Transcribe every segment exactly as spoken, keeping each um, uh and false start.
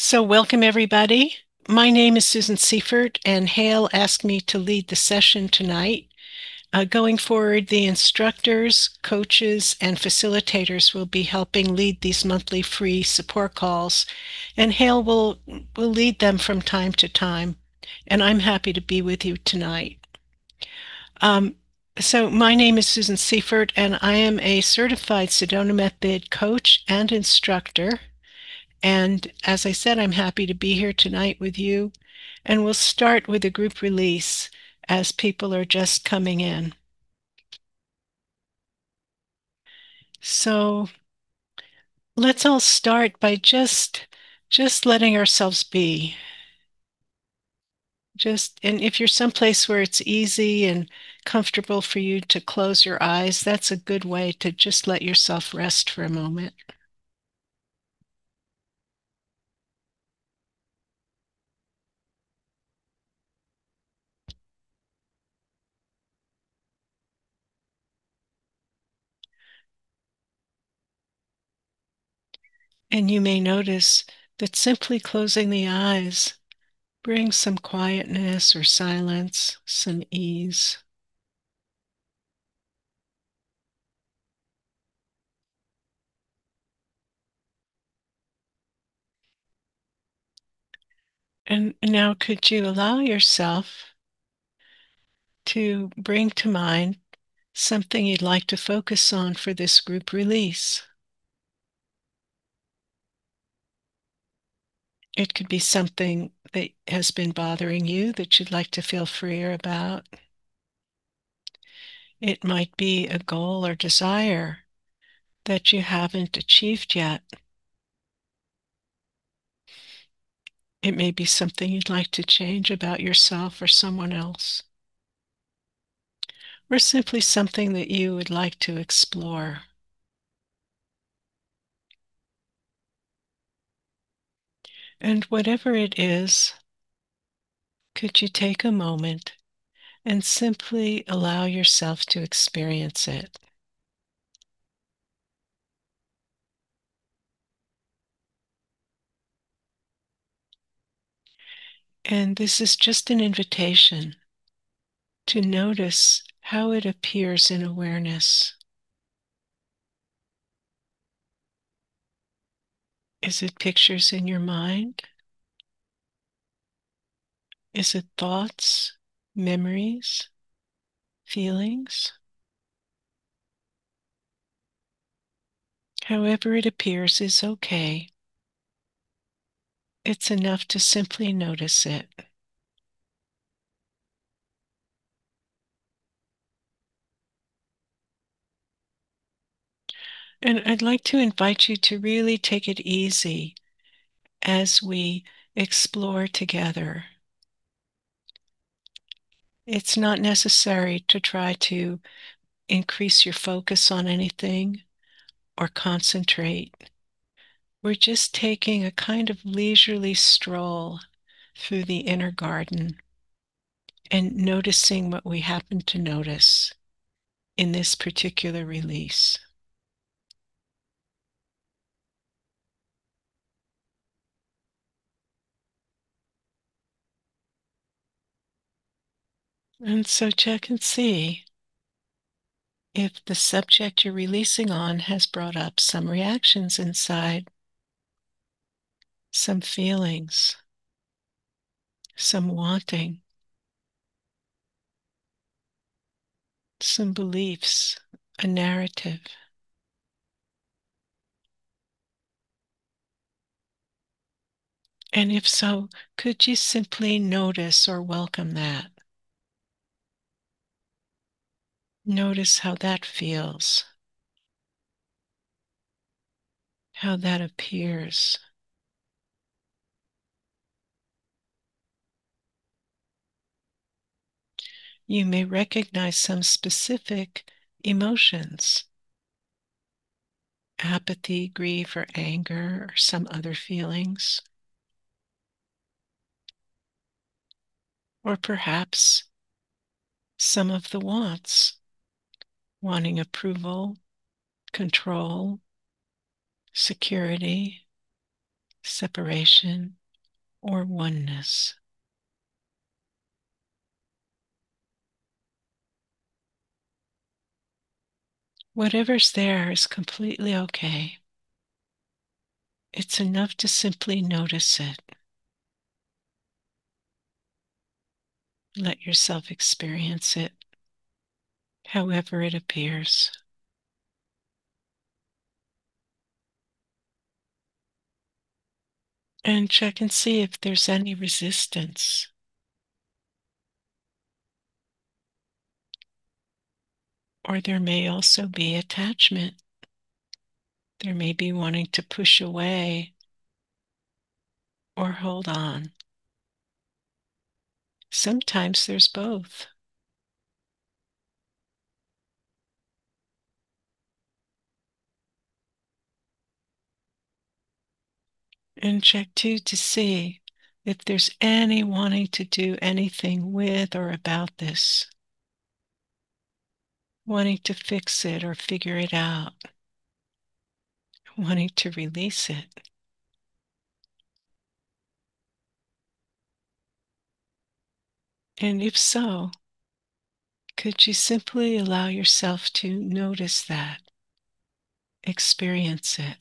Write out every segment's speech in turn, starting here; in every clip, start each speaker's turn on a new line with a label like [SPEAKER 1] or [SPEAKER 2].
[SPEAKER 1] So welcome everybody. My name is Susan Seifert, and Hale asked me to lead the session tonight. Uh, going forward, the instructors, coaches, and facilitators will be helping lead these monthly free support calls, and Hale will, will lead them from time to time, and I'm happy to be with you tonight. Um, so my name is Susan Seifert, and I am a certified Sedona Method coach and instructor. And as I said, I'm happy to be here tonight with you. And we'll start with a group release as people are just coming in. So let's all start by just just letting ourselves be. Just, and if you're someplace where it's easy and comfortable for you to close your eyes, that's a good way to just let yourself rest for a moment. And you may notice that simply closing the eyes brings some quietness or silence, some ease. And now, could you allow yourself to bring to mind something you'd like to focus on for this group release? It could be something that has been bothering you that you'd like to feel freer about. It might be a goal or desire that you haven't achieved yet. It may be something you'd like to change about yourself or someone else, or simply something that you would like to explore. And whatever it is, could you take a moment and simply allow yourself to experience it? And this is just an invitation to notice how it appears in awareness. Is it pictures in your mind? Is it thoughts, memories, feelings? However it appears is okay. It's enough to simply notice it. And I'd like to invite you to really take it easy as we explore together. It's not necessary to try to increase your focus on anything or concentrate. We're just taking a kind of leisurely stroll through the inner garden and noticing what we happen to notice in this particular release. And so check and see if the subject you're releasing on has brought up some reactions inside, some feelings, some wanting, some beliefs, a narrative. And if so, could you simply notice or welcome that? Notice how that feels, how that appears. You may recognize some specific emotions: apathy, grief, or anger, or some other feelings. Or perhaps some of the wants, wanting approval, control, security, separation, or oneness. Whatever's there is completely okay. It's enough to simply notice it. Let yourself experience it, however it appears. And check and see if there's any resistance. Or there may also be attachment. There may be wanting to push away or hold on. Sometimes there's both. And check too to see if there's any wanting to do anything with or about this, wanting to fix it or figure it out, wanting to release it. And if so, could you simply allow yourself to notice that, experience it?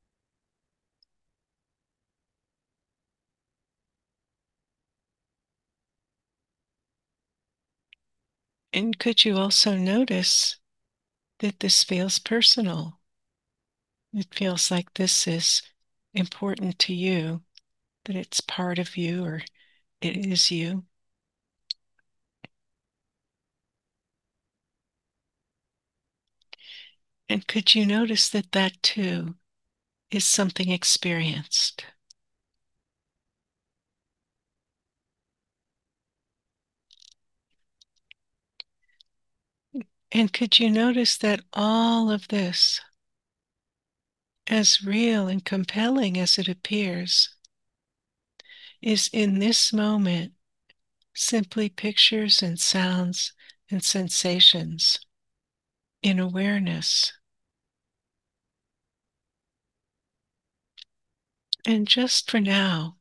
[SPEAKER 1] And could you also notice that this feels personal? It feels like this is important to you, that it's part of you or it is you. And could you notice that that too is something experienced? And could you notice that all of this, as real and compelling as it appears, is in this moment simply pictures and sounds and sensations in awareness? And just for now,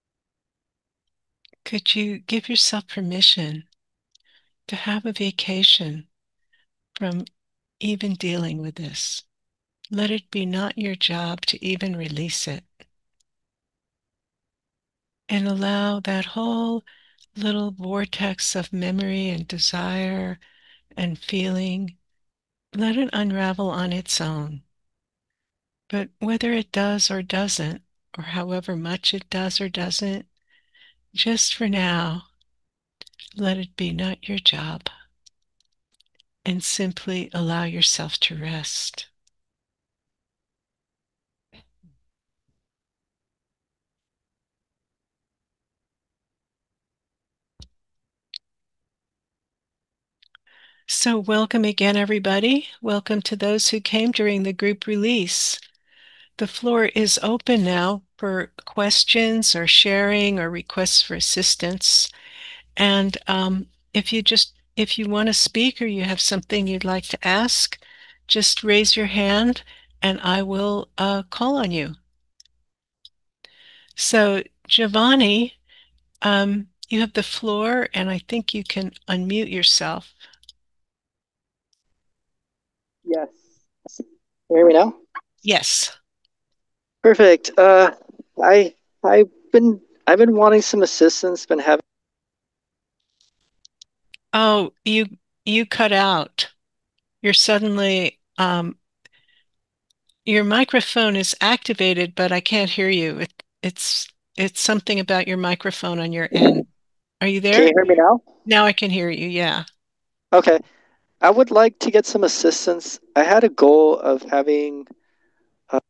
[SPEAKER 1] could you give yourself permission to have a vacation from even dealing with this? Let it be not your job to even release it. And allow that whole little vortex of memory and desire and feeling, let it unravel on its own. But whether it does or doesn't, or however much it does or doesn't, just for now, let it be not your job. And simply allow yourself to rest. So welcome again, everybody. Welcome to those who came during the group release. The floor is open now for questions or sharing or requests for assistance. And um, if you just, if you want to speak or you have something you'd like to ask, just raise your hand and I will uh, call on you. So Giovanni, um, you have the floor and I think you can unmute yourself.
[SPEAKER 2] Yes. Can you hear me now?
[SPEAKER 1] Yes.
[SPEAKER 2] Perfect. Uh, I I've been I've been wanting some assistance. Been having.
[SPEAKER 1] Oh, you you cut out. You're suddenly um, your microphone is activated, but I can't hear you. It, it's it's something about your microphone on your end. Are you
[SPEAKER 2] Can
[SPEAKER 1] there?
[SPEAKER 2] you hear me now?
[SPEAKER 1] Now I can hear you. Yeah.
[SPEAKER 2] Okay. I would like to get some assistance. I had a goal of having. Uh,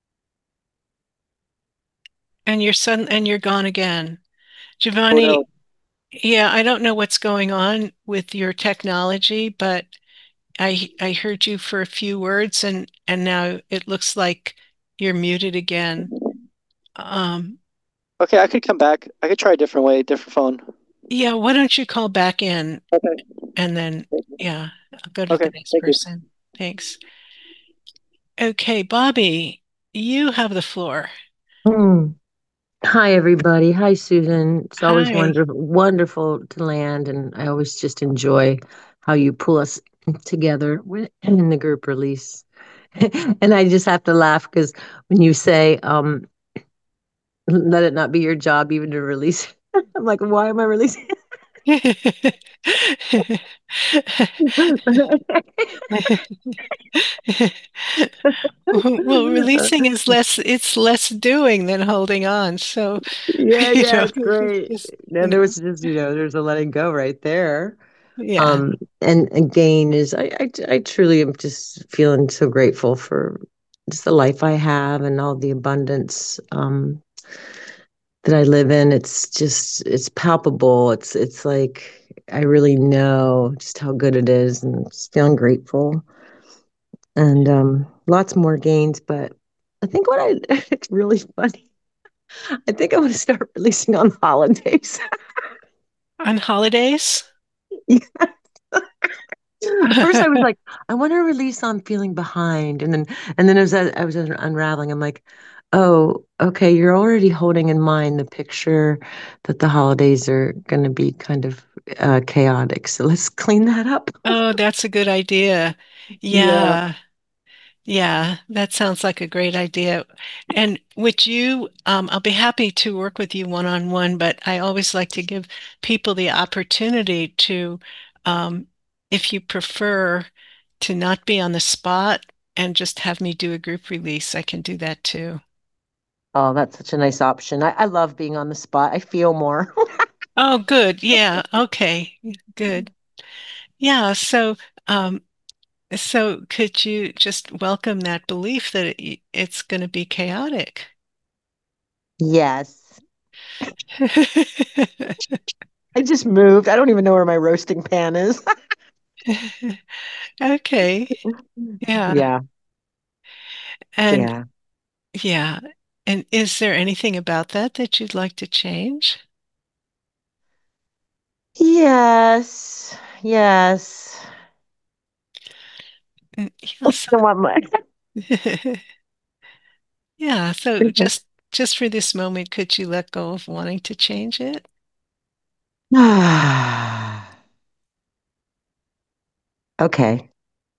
[SPEAKER 1] And you're sudden and you're gone again.
[SPEAKER 2] oh no.
[SPEAKER 1] Giovanni, yeah, I don't know what's going on with your technology, but I I heard you for a few words and and now it looks like you're muted again. Um,
[SPEAKER 2] Okay, I could come back. I could try a different way, different phone.
[SPEAKER 1] yeah, why don't you call back in
[SPEAKER 2] Okay.
[SPEAKER 1] and then yeah, I'll go to the
[SPEAKER 2] Okay.
[SPEAKER 1] next
[SPEAKER 2] Thank you.
[SPEAKER 1] person. Thanks. Okay, Bobby, you have the floor.
[SPEAKER 3] Hmm. Hi, everybody. Hi, Susan. It's always
[SPEAKER 1] Hi.
[SPEAKER 3] wonderful, wonderful to land, and I always just enjoy how you pull us together wi- in the group release. And I just have to laugh because when you say, um, "Let it not be your job even to release," I'm like, "Why am I releasing?"
[SPEAKER 1] Well, releasing is less, it's less doing than holding on. So,
[SPEAKER 3] Yeah,
[SPEAKER 1] you
[SPEAKER 3] yeah,
[SPEAKER 1] know,
[SPEAKER 3] it's great.
[SPEAKER 1] just,
[SPEAKER 3] No,
[SPEAKER 1] you
[SPEAKER 3] there
[SPEAKER 1] know,
[SPEAKER 3] was just, you know, there's a letting go right there.
[SPEAKER 1] yeah.
[SPEAKER 3] Um, and again, is I, I, I truly am just feeling so grateful for just the life I have and all the abundance um, that I live in. It's just, it's palpable. It's, it's like I really know just how good it is, and just feeling grateful. And um, lots more gains, but I think what I it's really funny. I think I'm going to start releasing on holidays.
[SPEAKER 1] On holidays?
[SPEAKER 3] At first, I was like, I want to release on feeling behind, and then, and then as I, I was unraveling, I'm like, oh, okay, you're already holding in mind the picture that the holidays are going to be kind of uh, chaotic. So let's clean that up.
[SPEAKER 1] Oh, that's a good idea.
[SPEAKER 3] Yeah.
[SPEAKER 1] Yeah. Yeah, that sounds like a great idea. And would you, um, I'll be happy to work with you one on one, but I always like to give people the opportunity to, um, if you prefer to not be on the spot and just have me do a group release, I can do that too.
[SPEAKER 3] Oh, that's such a nice option. I, I love being on the spot. I feel more.
[SPEAKER 1] Oh, good. Yeah. Okay. Good. Yeah. So, um, so could you just welcome that belief that it, it's going to be chaotic?
[SPEAKER 3] Yes. I just moved. I don't even know where my roasting pan is.
[SPEAKER 1] Okay. Yeah.
[SPEAKER 3] Yeah.
[SPEAKER 1] And
[SPEAKER 3] Yeah.
[SPEAKER 1] yeah. And is there anything about that that you'd like to change?
[SPEAKER 3] Yes. Yes.
[SPEAKER 1] Mm, Yeah. So,
[SPEAKER 3] I want my
[SPEAKER 1] yeah. So just just for this moment, could you let go of wanting to change it?
[SPEAKER 3] Okay.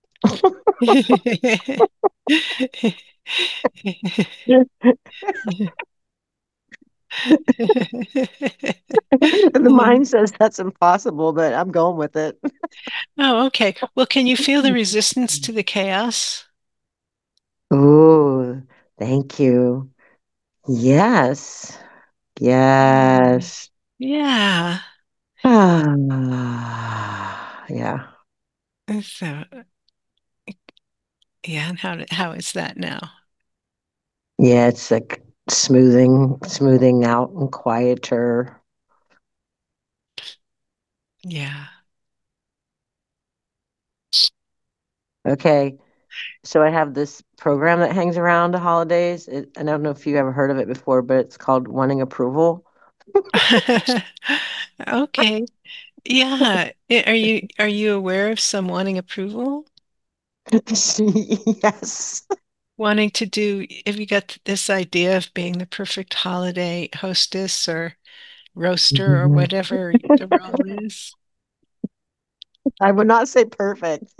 [SPEAKER 3] The mind says that's impossible, but I'm going with it.
[SPEAKER 1] Oh, okay. Well, can you feel the resistance to the chaos?
[SPEAKER 3] Oh, thank you. Yes.
[SPEAKER 1] Mm.
[SPEAKER 3] Yes.
[SPEAKER 1] Yeah.
[SPEAKER 3] Ah, yeah.
[SPEAKER 1] So, yeah. And how how is that now?
[SPEAKER 3] Yeah, it's like smoothing, smoothing out and quieter.
[SPEAKER 1] Yeah.
[SPEAKER 3] Okay. So I have this program that hangs around the holidays. It, I don't know if you ever heard of it before, but it's called Wanting Approval.
[SPEAKER 1] Okay. Yeah. I- Are you are you aware of some wanting approval?
[SPEAKER 3] Yes.
[SPEAKER 1] Wanting to do, have you got this idea of being the perfect holiday hostess or roaster or whatever the role is?
[SPEAKER 3] I would not say perfect.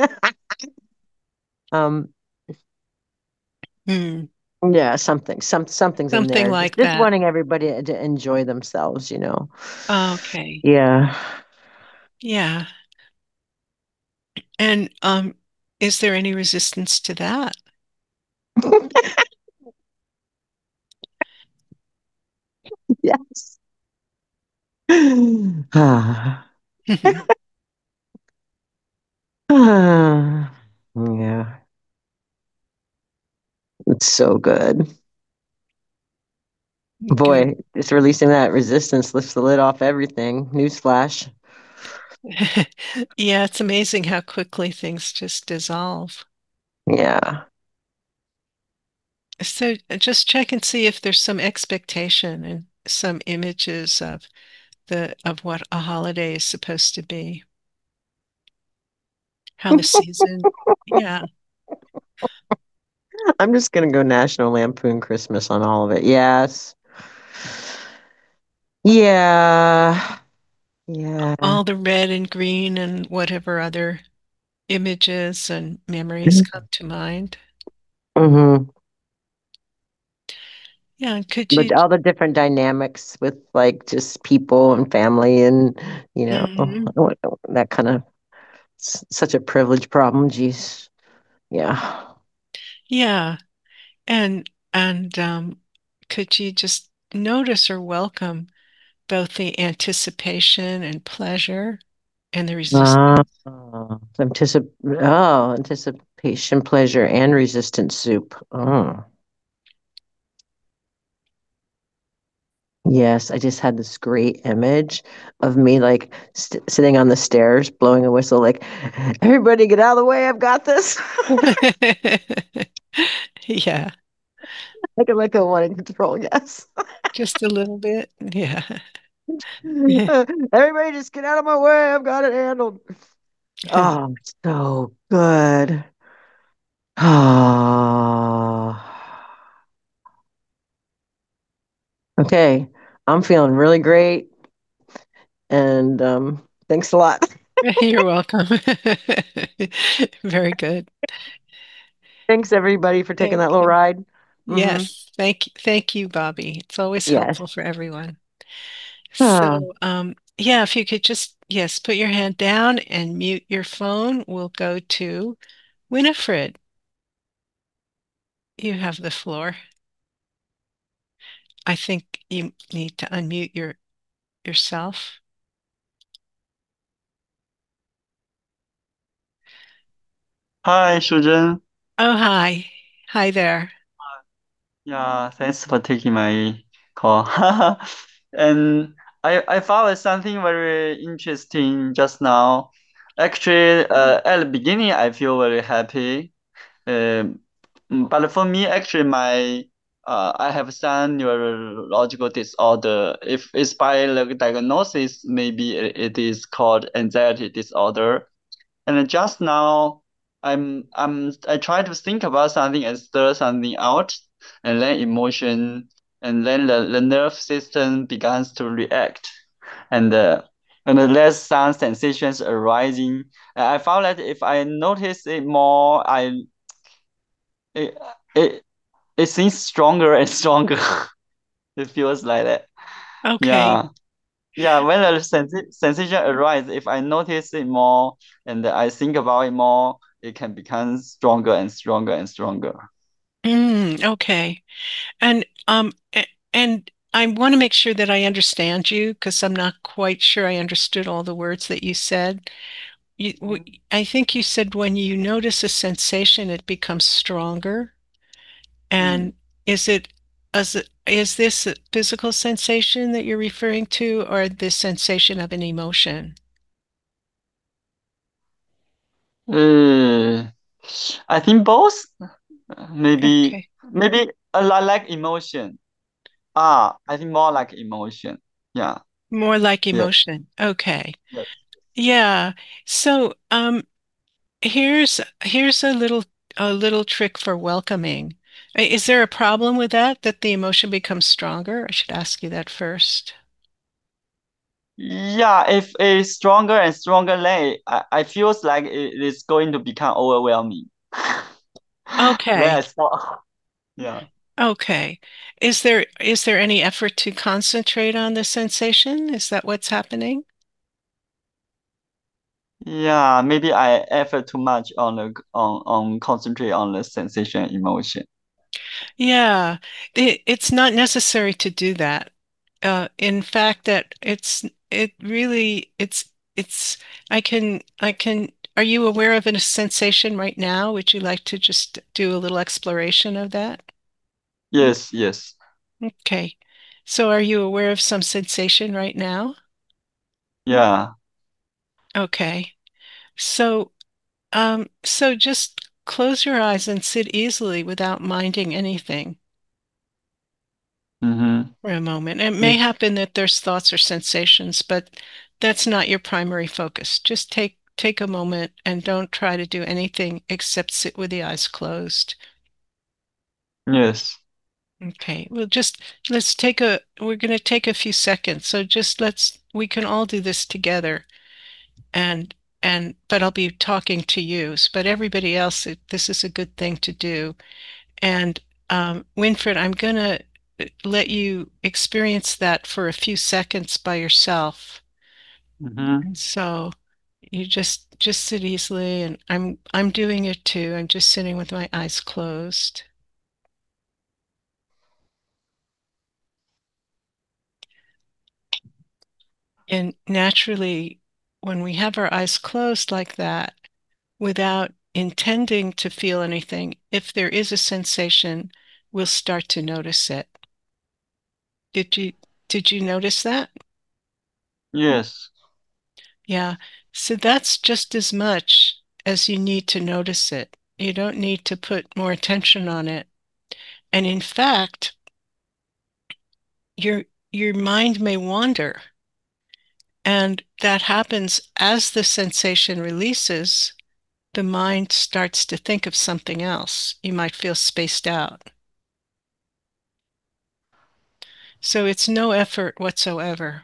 [SPEAKER 3] Um,
[SPEAKER 1] Hmm.
[SPEAKER 3] yeah, something, some something's in
[SPEAKER 1] Something
[SPEAKER 3] there. Just
[SPEAKER 1] like
[SPEAKER 3] just
[SPEAKER 1] that.
[SPEAKER 3] wanting everybody to enjoy themselves, you know.
[SPEAKER 1] Okay.
[SPEAKER 3] Yeah.
[SPEAKER 1] Yeah. And um, is there any resistance to that?
[SPEAKER 3] Yes. Ah. Ah. Yeah. It's so good.
[SPEAKER 1] Good.
[SPEAKER 3] Boy, just releasing that resistance lifts the lid off everything. Newsflash.
[SPEAKER 1] Yeah, it's amazing how quickly things just dissolve.
[SPEAKER 3] Yeah.
[SPEAKER 1] So uh, just check and see if there's some expectation and some images of the of what a holiday is supposed to be, how the season. Yeah.
[SPEAKER 3] I'm just gonna go National Lampoon Christmas on all of it. Yes. Yeah. Yeah.
[SPEAKER 1] All the red and green and whatever other images and memories come to mind.
[SPEAKER 3] hmm
[SPEAKER 1] Yeah, and could you?
[SPEAKER 3] But all the different dynamics with like just people and family and, you know,
[SPEAKER 1] Mhm.
[SPEAKER 3] that kind of such a privilege problem. Geez. Yeah.
[SPEAKER 1] Yeah, and and um, could you just notice or welcome both the anticipation and pleasure and the
[SPEAKER 3] Ah,
[SPEAKER 1] resistance?
[SPEAKER 3] anticip oh, anticipation, pleasure, and resistance soup. Oh, yes. I just had this great image of me like st sitting on the stairs, blowing a whistle, like, everybody get out of the way. I've got this.
[SPEAKER 1] Yeah,
[SPEAKER 3] Like a like a one in control. Yes.
[SPEAKER 1] just a little bit. Yeah.
[SPEAKER 3] Everybody just get out of my way. I've got it handled. Oh, so good. Ah. Okay. I'm feeling really great. And um, thanks a lot.
[SPEAKER 1] You're welcome. Very good.
[SPEAKER 3] Thanks everybody for taking that little
[SPEAKER 1] Okay.
[SPEAKER 3] ride. Mm-hmm.
[SPEAKER 1] Yes. Thank you. Thank you, Bobby. It's always
[SPEAKER 3] Yes.
[SPEAKER 1] helpful for everyone.
[SPEAKER 3] Ah.
[SPEAKER 1] So, um, yeah, if you could just, yes, put your hand down and mute your phone, we'll go to Winifred. You have the floor. I think you need to unmute your yourself.
[SPEAKER 4] Hi, Shujin.
[SPEAKER 1] Oh, hi. Hi there.
[SPEAKER 4] Yeah, thanks for taking my call. And I I found something very interesting just now. Actually, uh, at the beginning, I feel very happy. Um, but for me, actually, my uh, I have some neurological disorder. If it's by the diagnosis, maybe it it is called anxiety disorder. And just now, I'm I'm I try to think about something and stir something out, and then emotion, and then the, the nerve system begins to react, and uh, and there's some sensations arising. And I found that if I notice it more, I it it, it seems stronger and stronger. It feels like that.
[SPEAKER 1] Okay.
[SPEAKER 4] Yeah. Yeah, when a sensi sensation arises, if I notice it more and I think about it more, it can become stronger and stronger and stronger.
[SPEAKER 1] Mm, okay. And um a- and I want to make sure that I understand you because I'm not quite sure I understood all the words that you said. You, w- I think you said when you notice a sensation, it becomes stronger.
[SPEAKER 4] Mm.
[SPEAKER 1] And is it, is it, is this a physical sensation that you're referring to, or the sensation of an emotion?
[SPEAKER 4] Uh, I think both. Maybe
[SPEAKER 1] Okay.
[SPEAKER 4] maybe a lot like emotion. Ah, I think more like emotion. Yeah.
[SPEAKER 1] More like
[SPEAKER 4] Yeah.
[SPEAKER 1] emotion. Okay.
[SPEAKER 4] Yeah.
[SPEAKER 1] Yeah. So, um, here's here's a little a little trick for welcoming. I- Is there a problem with that, that the emotion becomes stronger? I should ask you that first.
[SPEAKER 4] Yeah, if it's stronger and stronger, then I, I feels like it is going to become overwhelming. Then I
[SPEAKER 1] Okay.
[SPEAKER 4] stop. Yeah.
[SPEAKER 1] Okay. Is there is there any effort to concentrate on the sensation? Is that what's happening?
[SPEAKER 4] Yeah, maybe I effort too much on the on on concentrate on the sensation and emotion.
[SPEAKER 1] Yeah, it, it's not necessary to do that. Uh, in fact, that it's it really it's it's I can I can. Are you aware of a sensation right now? Would you like to just do a little exploration of that?
[SPEAKER 4] Yes, yes.
[SPEAKER 1] Okay. So are you aware of some sensation right now?
[SPEAKER 4] Yeah.
[SPEAKER 1] Okay. So um so just close your eyes and sit easily without minding anything
[SPEAKER 4] Mm-hmm.
[SPEAKER 1] for a moment. It may
[SPEAKER 4] Yeah.
[SPEAKER 1] happen that there's thoughts or sensations, but that's not your primary focus. Just take take a moment and don't try to do anything except sit with the eyes closed.
[SPEAKER 4] Yes.
[SPEAKER 1] Okay, well, just let's take a, we're going to take a few seconds. So just let's, we can all do this together. And, and, but I'll be talking to you. But everybody else, it, this is a good thing to do. And um, Winfred, I'm going to let you experience that for a few seconds by yourself.
[SPEAKER 4] Mm-hmm.
[SPEAKER 1] So you just just sit easily, and I'm I'm doing it too. I'm just sitting with my eyes closed. And naturally, when we have our eyes closed like that, without intending to feel anything, if there is a sensation, we'll start to notice it. Did you did you notice that?
[SPEAKER 4] Yes.
[SPEAKER 1] Yeah. So that's just as much as you need to notice it. You don't need to put more attention on it. And in fact, your your mind may wander. And that happens as the sensation releases, the mind starts to think of something else. You might feel spaced out. So it's no effort whatsoever.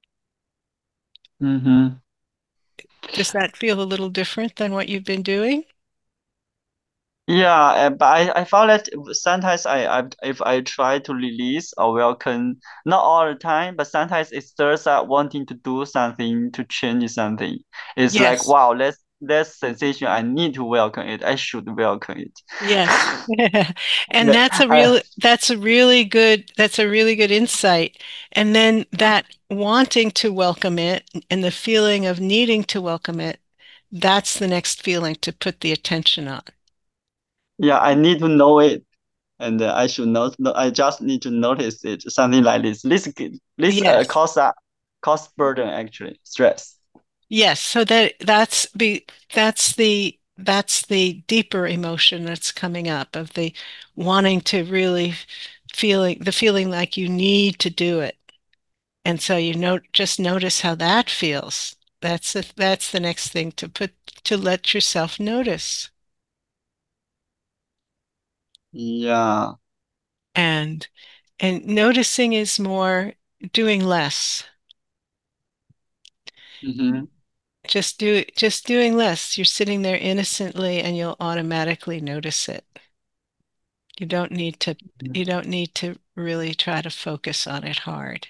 [SPEAKER 4] Mm-hmm.
[SPEAKER 1] Does that feel a little different than what you've been doing?
[SPEAKER 4] Yeah, uh, but I, I found that sometimes I, I if I try to release or welcome, not all the time, but sometimes it stirs up wanting to do something, to change something. It's like,
[SPEAKER 1] Yes.
[SPEAKER 4] wow, that's that's sensation. I need to welcome it. I should welcome it.
[SPEAKER 1] Yes. And
[SPEAKER 4] Yeah,
[SPEAKER 1] that's a
[SPEAKER 4] I,
[SPEAKER 1] real that's a really good that's a really good insight. And then that wanting to welcome it and the feeling of needing to welcome it, that's the next feeling to put the attention on.
[SPEAKER 4] yeah, I need to know it, and uh, I should know. No, I just need to notice it. Something like this. This this uh
[SPEAKER 1] Yes.
[SPEAKER 4] cause a cause burden actually stress.
[SPEAKER 1] Yes. So that that's be that's the that's the deeper emotion that's coming up of the wanting to really feeling the feeling like you need to do it. And so you know, just notice how that feels. That's the, that's the next thing to put to let yourself notice.
[SPEAKER 4] Yeah.
[SPEAKER 1] And and noticing is more doing less.
[SPEAKER 4] Mm-hmm.
[SPEAKER 1] Just do just doing less. You're sitting there innocently and you'll automatically notice it. You don't need to you don't need to really try to focus on it hard.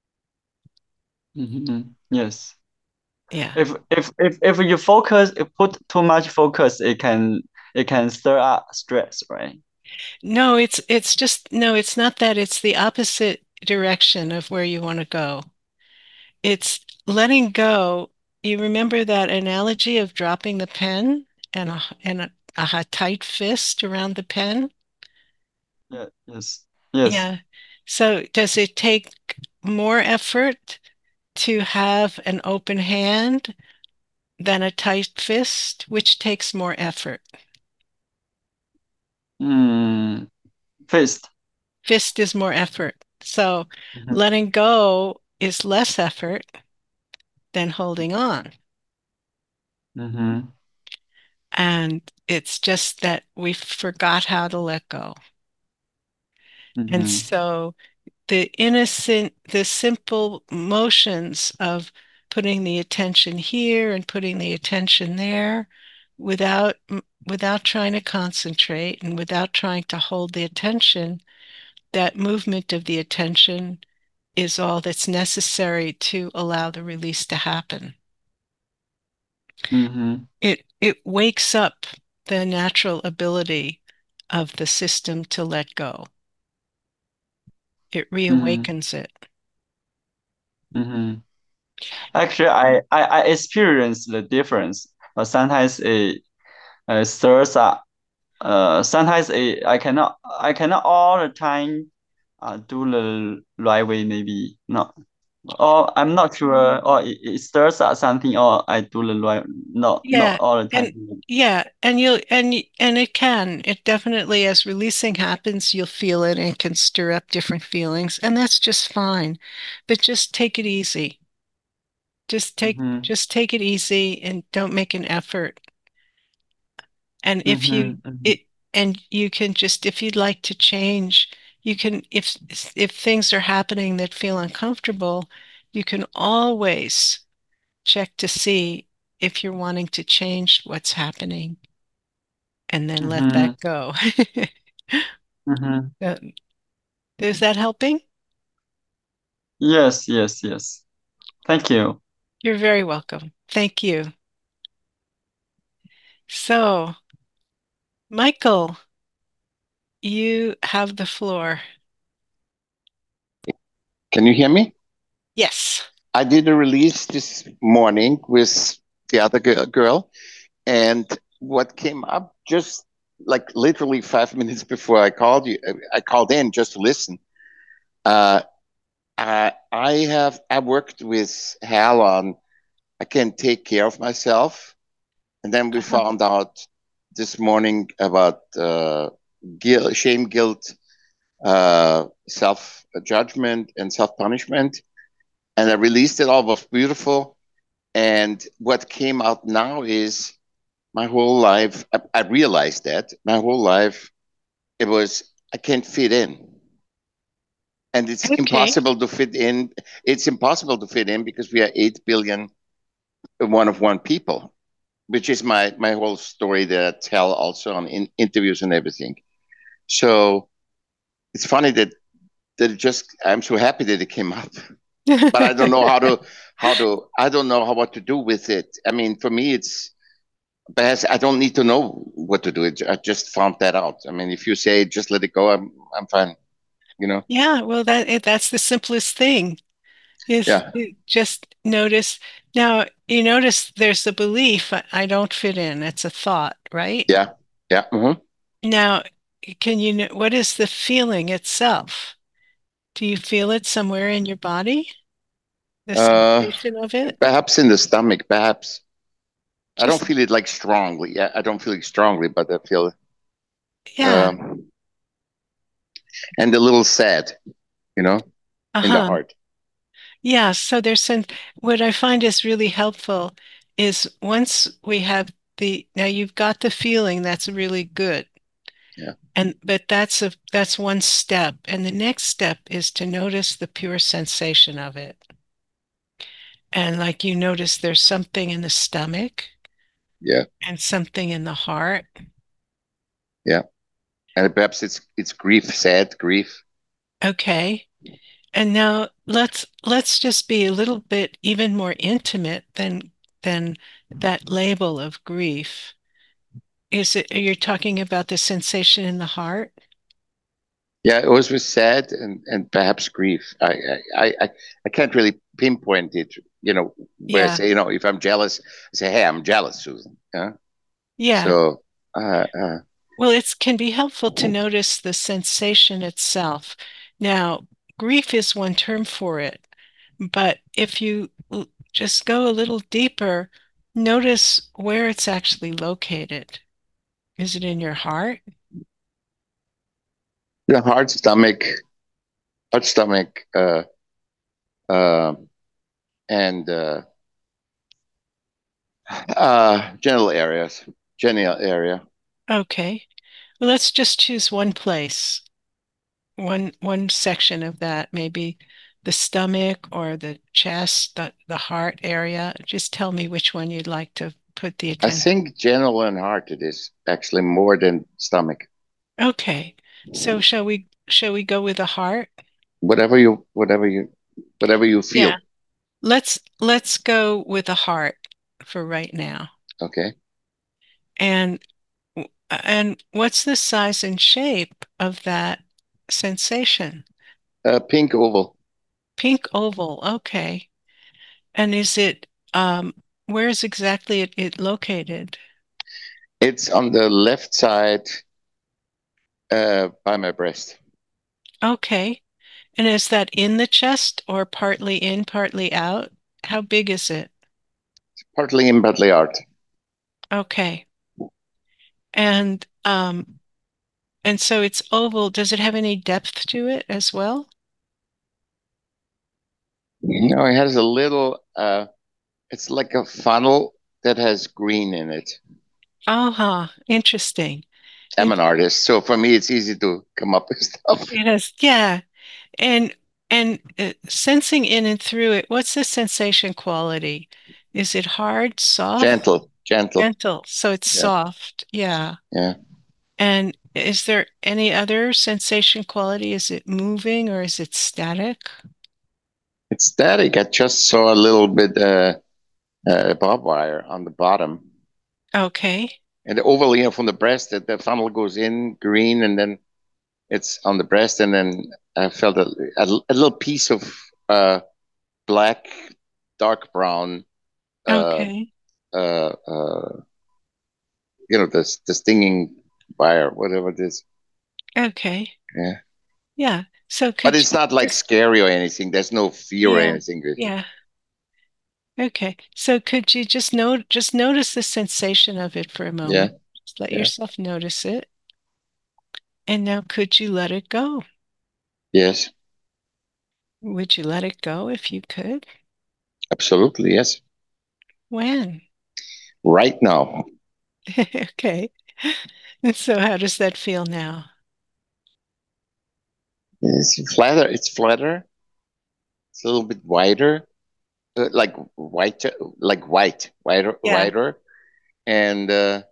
[SPEAKER 4] Mm-hmm. Yes.
[SPEAKER 1] Yeah.
[SPEAKER 4] If if if if you focus, if put too much focus, it can it can stir up stress, right?
[SPEAKER 1] No, it's it's just no, it's not that. It's the opposite direction of where you want to go. It's letting go. You remember that analogy of dropping the pen and a and a, a tight fist around the pen?
[SPEAKER 4] Yeah. Yes. Yes.
[SPEAKER 1] Yeah. So does it take more effort to have an open hand than a tight fist? Which takes more effort?
[SPEAKER 4] Mm. Fist.
[SPEAKER 1] Fist is more effort. So
[SPEAKER 4] Mm-hmm.
[SPEAKER 1] letting go is less effort than holding on.
[SPEAKER 4] Mm-hmm.
[SPEAKER 1] And it's just that we forgot how to let go. And
[SPEAKER 4] Mm-hmm.
[SPEAKER 1] so the innocent, the simple motions of putting the attention here and putting the attention there without without trying to concentrate and without trying to hold the attention, that movement of the attention is all that's necessary to allow the release to happen.
[SPEAKER 4] Mm-hmm.
[SPEAKER 1] It it wakes up the natural ability of the system to let go. It
[SPEAKER 4] Mm-hmm.
[SPEAKER 1] reawakens it.
[SPEAKER 4] Mm-hmm. Actually, I, I I experience the difference. Uh, sometimes it uh, stirs up. Uh, sometimes it, I cannot I cannot all the time uh, do the right way. Maybe no. Or I'm not sure, or it, it stirs up something, or I do the right, not not
[SPEAKER 1] Yeah,
[SPEAKER 4] all the time.
[SPEAKER 1] and yeah, and you'll and y- and it can. It definitely, as releasing happens, you'll feel it and it can stir up different feelings, and that's just fine. But just take it easy. Just take
[SPEAKER 4] Mm-hmm,
[SPEAKER 1] just take it easy and don't make an effort. And if you
[SPEAKER 4] mm-hmm, mm-hmm,
[SPEAKER 1] it and you can just if you'd like to change you can, if if things are happening that feel uncomfortable, you can always check to see if you're wanting to change what's happening and then let
[SPEAKER 4] Mm-hmm.
[SPEAKER 1] that go.
[SPEAKER 4] Mm-hmm.
[SPEAKER 1] Uh, Is that helping?
[SPEAKER 4] Yes, yes, yes. Thank you.
[SPEAKER 1] You're very welcome. Thank you. So, Michael, you have the floor.
[SPEAKER 5] Can you hear me?
[SPEAKER 1] Yes.
[SPEAKER 5] I did a release this morning with the other gi- girl, and what came up just like literally five minutes before I called you, I called in just to listen. Uh, I, I have I worked with Hal on I can take care of myself, and then we
[SPEAKER 1] Uh-huh.
[SPEAKER 5] found out this morning about uh, guilt, shame, guilt, uh, self judgment, and self punishment. And I released it all. It was beautiful. And what came out now is my whole life. I, I realized that my whole life it was I can't fit in, and it's
[SPEAKER 1] Okay.
[SPEAKER 5] impossible to fit in. It's impossible to fit in because we are eight billion one of one people, which is my my whole story that I tell also on in, interviews and everything. So it's funny that that it just I'm so happy that it came up, but I don't know how to how to I don't know how what to do with it. I mean, for me, it's but I don't need to know what to do. It, I just found that out. I mean, if you say just let it go, I'm I'm fine. You know?
[SPEAKER 1] Yeah, well, that it- that's the simplest thing is
[SPEAKER 5] Yeah,
[SPEAKER 1] you just notice. Now, you notice there's the belief, I, I don't fit in. It's a thought, right?
[SPEAKER 5] yeah, yeah. hmm
[SPEAKER 1] Now, can you know what is the feeling itself? Do you feel it somewhere in your body? The
[SPEAKER 5] Uh,
[SPEAKER 1] sensation of it?
[SPEAKER 5] perhaps in the stomach. Perhaps I don't
[SPEAKER 1] Just,
[SPEAKER 5] feel it like strongly. Yeah, I don't feel it strongly, but I feel
[SPEAKER 1] yeah.
[SPEAKER 5] um, and a little sad. You know, in the
[SPEAKER 1] Uh-huh.
[SPEAKER 5] heart.
[SPEAKER 1] Yeah, so there's some, what I find is really helpful is once we have the, now you've got the feeling that's really good.
[SPEAKER 5] Yeah,
[SPEAKER 1] And but that's a that's one step. And the next step is to notice the pure sensation of it. And like you notice there's something in the stomach
[SPEAKER 5] yeah,
[SPEAKER 1] and something in the heart.
[SPEAKER 5] yeah. And perhaps it's it's grief, sad grief.
[SPEAKER 1] Okay. And now let's let's just be a little bit even more intimate than than that label of grief. Is it you're talking about the sensation in the heart?
[SPEAKER 5] Yeah, it was with sad and, and perhaps grief. I, I, I, I can't really pinpoint it, you know, where I
[SPEAKER 1] Yeah.
[SPEAKER 5] say, you know, if I'm jealous, I say, hey, I'm jealous, Susan. Yeah.
[SPEAKER 1] Yeah.
[SPEAKER 5] So, uh, uh,
[SPEAKER 1] Well, it can be helpful to notice the sensation itself. Now, grief is one term for it, but if you l- just go a little deeper, notice where it's actually located. Is it in your heart?
[SPEAKER 5] the heart, stomach, heart, stomach, uh, uh, and uh, uh, genital areas, genital area.
[SPEAKER 1] Okay. Well, let's just choose one place, one one section of that, maybe the stomach or the chest, the, the heart area. Just tell me which one you'd like to put the
[SPEAKER 5] I
[SPEAKER 1] attention.
[SPEAKER 5] think genital and heart it is actually more than stomach.
[SPEAKER 1] Okay. So shall we shall we go with the heart?
[SPEAKER 5] Whatever you, whatever you, whatever you
[SPEAKER 1] Yeah.
[SPEAKER 5] feel.
[SPEAKER 1] Let's let's go with the heart for right now.
[SPEAKER 5] Okay.
[SPEAKER 1] And and what's the size and shape of that sensation?
[SPEAKER 5] Uh, pink oval.
[SPEAKER 1] Pink oval. Okay. And is it um where is exactly it, it located?
[SPEAKER 5] It's on the left side, uh, by my breast.
[SPEAKER 1] Okay. And is that in the chest or partly in, partly out? How big is it?
[SPEAKER 5] Partly in, partly out.
[SPEAKER 1] Okay. And um and so it's oval. Does it have any depth to it as well?
[SPEAKER 5] No, it has a little, uh, it's like a funnel that has green in it.
[SPEAKER 1] Aha, interesting.
[SPEAKER 5] I'm an artist, so for me, it's easy to come up with stuff.
[SPEAKER 1] Yes, yeah. And and uh, sensing in and through it, what's the sensation quality? Is it hard, soft,
[SPEAKER 5] Gentle, gentle.
[SPEAKER 1] gentle? So it's
[SPEAKER 5] Yeah.
[SPEAKER 1] soft, yeah.
[SPEAKER 5] Yeah.
[SPEAKER 1] And is there any other sensation quality? Is it moving or is it static?
[SPEAKER 5] It's static. I just saw a little bit uh, uh, barbed wire on the bottom.
[SPEAKER 1] Okay.
[SPEAKER 5] And the oval, you know, from the breast, that the funnel goes in green, and then it's on the breast, and then I felt a, a, a little piece of uh, black, dark brown, uh,
[SPEAKER 1] Okay.
[SPEAKER 5] uh, uh, you know, the the stinging wire, whatever it is.
[SPEAKER 1] Okay.
[SPEAKER 5] Yeah.
[SPEAKER 1] Yeah. So
[SPEAKER 5] But
[SPEAKER 1] could
[SPEAKER 5] it's
[SPEAKER 1] you
[SPEAKER 5] not like
[SPEAKER 1] just,
[SPEAKER 5] scary or anything. There's no fear or
[SPEAKER 1] yeah,
[SPEAKER 5] anything with it.
[SPEAKER 1] yeah. Okay. So could you just note just notice the sensation of it for a
[SPEAKER 5] Yeah.
[SPEAKER 1] moment? Just let
[SPEAKER 5] Yeah.
[SPEAKER 1] yourself notice it. And now could you let it go?
[SPEAKER 5] Yes.
[SPEAKER 1] Would you let it go if you could?
[SPEAKER 5] Absolutely. Yes.
[SPEAKER 1] When?
[SPEAKER 5] Right now.
[SPEAKER 1] Okay. And so how does that feel now?
[SPEAKER 5] It's flatter. It's flatter. It's a little bit wider, uh, like white, like white, wider,
[SPEAKER 1] Yeah.
[SPEAKER 5] wider, and uh,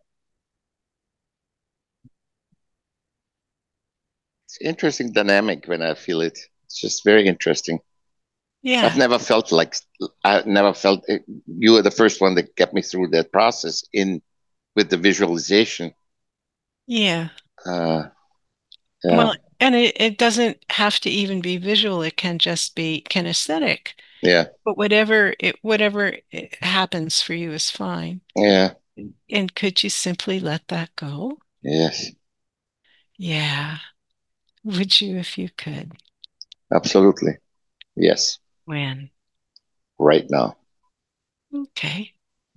[SPEAKER 5] it's interesting dynamic when I feel it. It's just very interesting.
[SPEAKER 1] Yeah.
[SPEAKER 5] I've never felt like I never felt it. You were the first one that got me through that process in with the visualization.
[SPEAKER 1] Yeah.
[SPEAKER 5] Uh, yeah.
[SPEAKER 1] Well, and it, it doesn't have to even be visual. It can just be kinesthetic.
[SPEAKER 5] Yeah.
[SPEAKER 1] But whatever it whatever it happens for you is fine.
[SPEAKER 5] Yeah.
[SPEAKER 1] And could you simply let that go?
[SPEAKER 5] Yes.
[SPEAKER 1] Yeah. Would you if you could?
[SPEAKER 5] Absolutely. Yes.
[SPEAKER 1] When?
[SPEAKER 5] Right now.
[SPEAKER 1] Okay.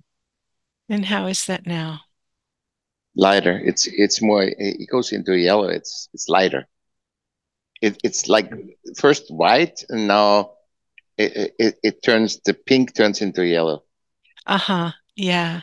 [SPEAKER 1] And how is that now?
[SPEAKER 5] Lighter. It's it's more. It goes into yellow. It's it's lighter. It, it's like first white, and now it, it it turns the pink turns into yellow.
[SPEAKER 1] Uh-huh. Yeah.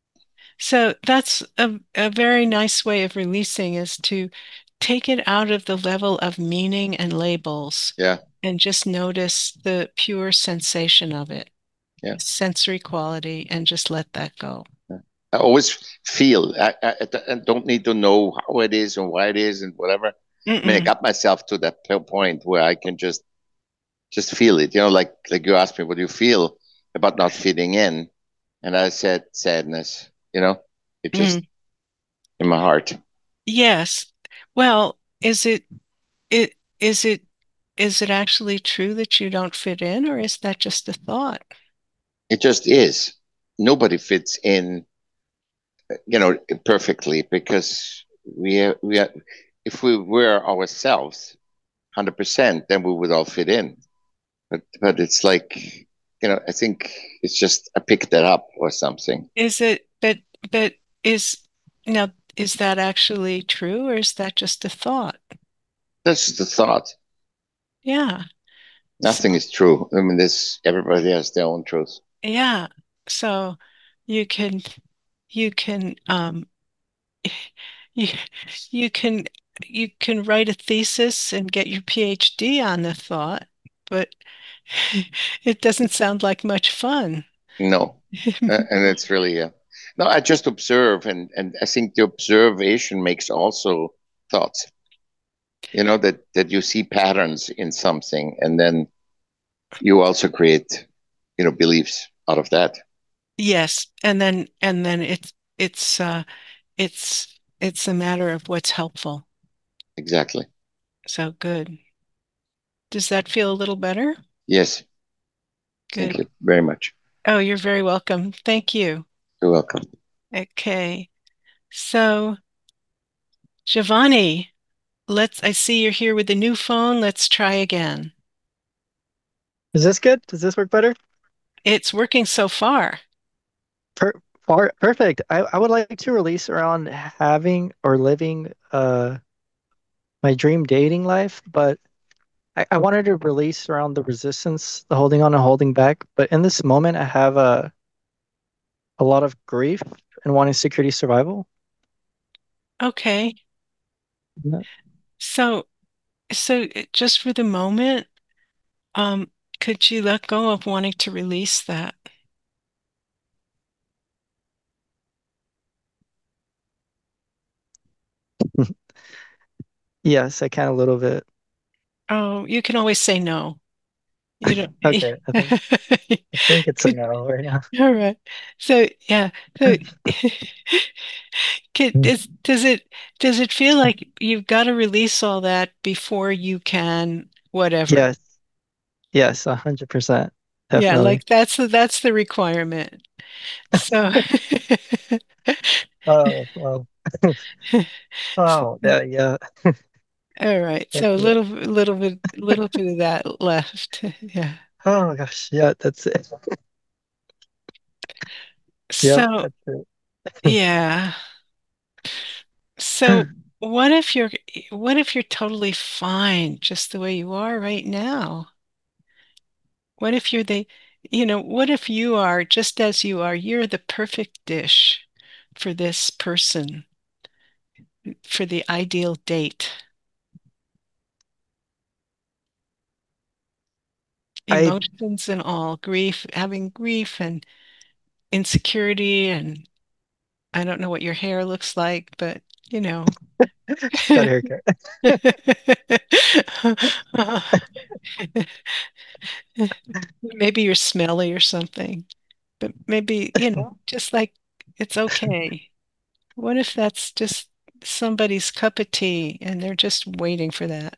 [SPEAKER 1] So that's a, a very nice way of releasing is to take it out of the level of meaning and labels
[SPEAKER 5] Yeah.
[SPEAKER 1] and just notice the pure sensation of it,
[SPEAKER 5] Yeah.
[SPEAKER 1] sensory quality, and just let that go.
[SPEAKER 5] I always feel. I, I, I don't need to know how it is and why it is and whatever. I mean, I
[SPEAKER 1] Mm-mm.
[SPEAKER 5] got myself to that point where I can just just feel it. You know, like like you asked me, what do you feel about not fitting in? And I said sadness. You know, it just
[SPEAKER 1] Mm.
[SPEAKER 5] in my heart.
[SPEAKER 1] Yes. Well, is it it is it is it actually true that you don't fit in, or is that just a thought?
[SPEAKER 5] It just is. Nobody fits in, you know, perfectly because we are, we are, if we were ourselves one hundred percent, then we would all fit in. But but it's like, you know, I think it's just I picked that up or something.
[SPEAKER 1] Is it but but is now is that actually true, or is that just a thought?
[SPEAKER 5] That's the thought.
[SPEAKER 1] Yeah.
[SPEAKER 5] Nothing
[SPEAKER 1] So
[SPEAKER 5] is true. I mean, this everybody has their own truth.
[SPEAKER 1] yeah. So you can you can um you you can you can write a thesis and get your PhD on the thought, but it doesn't sound like much fun.
[SPEAKER 5] No, uh, and it's really uh, no. I just observe, and and I think the observation makes also thoughts. You know that that you see patterns in something, and then you also create, you know, beliefs out of that.
[SPEAKER 1] Yes, and then and then it's it's uh it's it's a matter of what's helpful.
[SPEAKER 5] Exactly.
[SPEAKER 1] So good. Does that feel a little better?
[SPEAKER 5] Yes. Thank
[SPEAKER 1] Good.
[SPEAKER 5] you very much.
[SPEAKER 1] Oh, you're very welcome. Thank you.
[SPEAKER 5] You're welcome.
[SPEAKER 1] Okay. So, Giovanni, let's I see you're here with the new phone. Let's try again.
[SPEAKER 6] Is this good? Does this work better?
[SPEAKER 1] It's working so far.
[SPEAKER 6] Per far, perfect. I, I would like to release around having or living uh my dream dating life, but I, I wanted to release around the resistance, the holding on and holding back. But in this moment, I have a a lot of grief and wanting security survival.
[SPEAKER 1] Okay.
[SPEAKER 6] No.
[SPEAKER 1] So, so just for the moment, um, could you let go of wanting to release that?
[SPEAKER 6] Yes, I can a little bit.
[SPEAKER 1] Oh, you can always say no. You don't.
[SPEAKER 6] Okay, I think I think it's a
[SPEAKER 1] Could,
[SPEAKER 6] no right now.
[SPEAKER 1] all right. So yeah. So can, is, does it does it feel like you've got to release all that before you can whatever?
[SPEAKER 6] Yes, yes, a hundred percent,
[SPEAKER 1] Yeah,
[SPEAKER 6] definitely.
[SPEAKER 1] like that's the that's the requirement. So
[SPEAKER 6] Oh well. Oh yeah, yeah.
[SPEAKER 1] all right.
[SPEAKER 6] That's
[SPEAKER 1] So a
[SPEAKER 6] it.
[SPEAKER 1] little little bit little bit of that left. Yeah.
[SPEAKER 6] Oh gosh, yeah, that's it. Yep,
[SPEAKER 1] So
[SPEAKER 6] that's it.
[SPEAKER 1] yeah. So what if you're what if you're totally fine just the way you are right now? What if you're the, you know, what if you are just as you are, you're the perfect dish for this person, for the ideal date,
[SPEAKER 6] I
[SPEAKER 1] emotions and all, grief, having grief and insecurity, and I don't know what your hair looks like, but you know.
[SPEAKER 6] just got a haircut.
[SPEAKER 1] Maybe you're smelly or something, but maybe, you know, just like it's okay. What if that's just somebody's cup of tea and they're just waiting for that?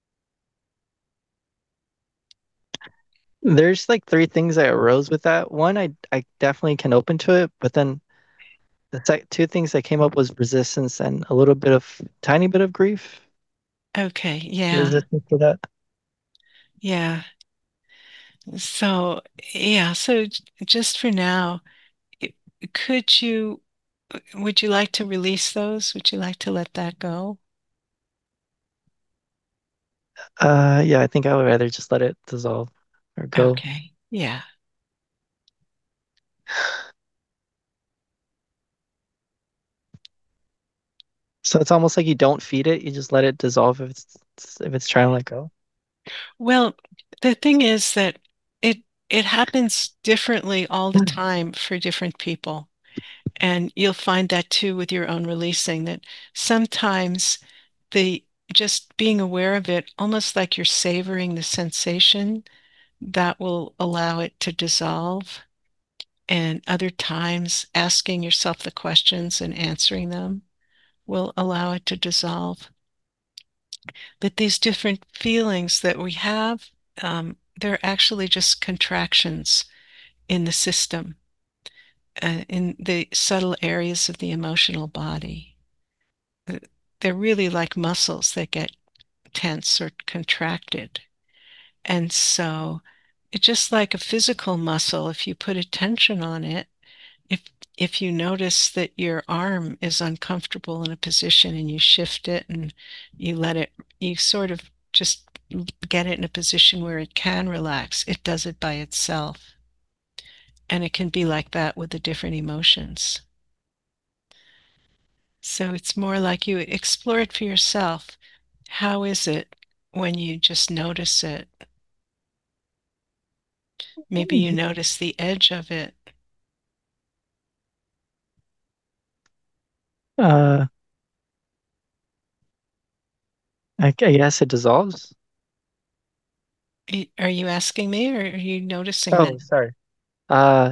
[SPEAKER 6] There's like three things that arose with that. One, I I definitely can open to it, but then the sec two things that came up was resistance and a little bit of tiny bit of grief.
[SPEAKER 1] Okay, yeah,
[SPEAKER 6] Resistance to that.
[SPEAKER 1] yeah. So, yeah, so j- just for now, i- could you, would you like to release those? Would you like to let that go?
[SPEAKER 6] Uh, yeah, I think I would rather just let it dissolve or go.
[SPEAKER 1] Okay, yeah.
[SPEAKER 6] So it's almost like you don't feed it, you just let it dissolve if it's if it's trying to let go.
[SPEAKER 1] Well, the thing is that it it happens differently all the time for different people. And you'll find that too with your own releasing, that sometimes the just being aware of it, almost like you're savoring the sensation, that will allow it to dissolve. And other times, asking yourself the questions and answering them will allow it to dissolve. But these different feelings that we have, um, they're actually just contractions in the system, uh, in the subtle areas of the emotional body. Uh, They're really like muscles that get tense or contracted. And so it's just like a physical muscle. If you put a tension on it, if if you notice that your arm is uncomfortable in a position and you shift it and you let it, you sort of just get it in a position where it can relax, it does it by itself. And it can be like that with the different emotions. So it's more like you explore it for yourself. How is it when you just notice it? Maybe you notice the edge of it.
[SPEAKER 6] Uh, I, I guess it dissolves.
[SPEAKER 1] Are you asking me or are you noticing that?
[SPEAKER 6] Oh, sorry. Uh,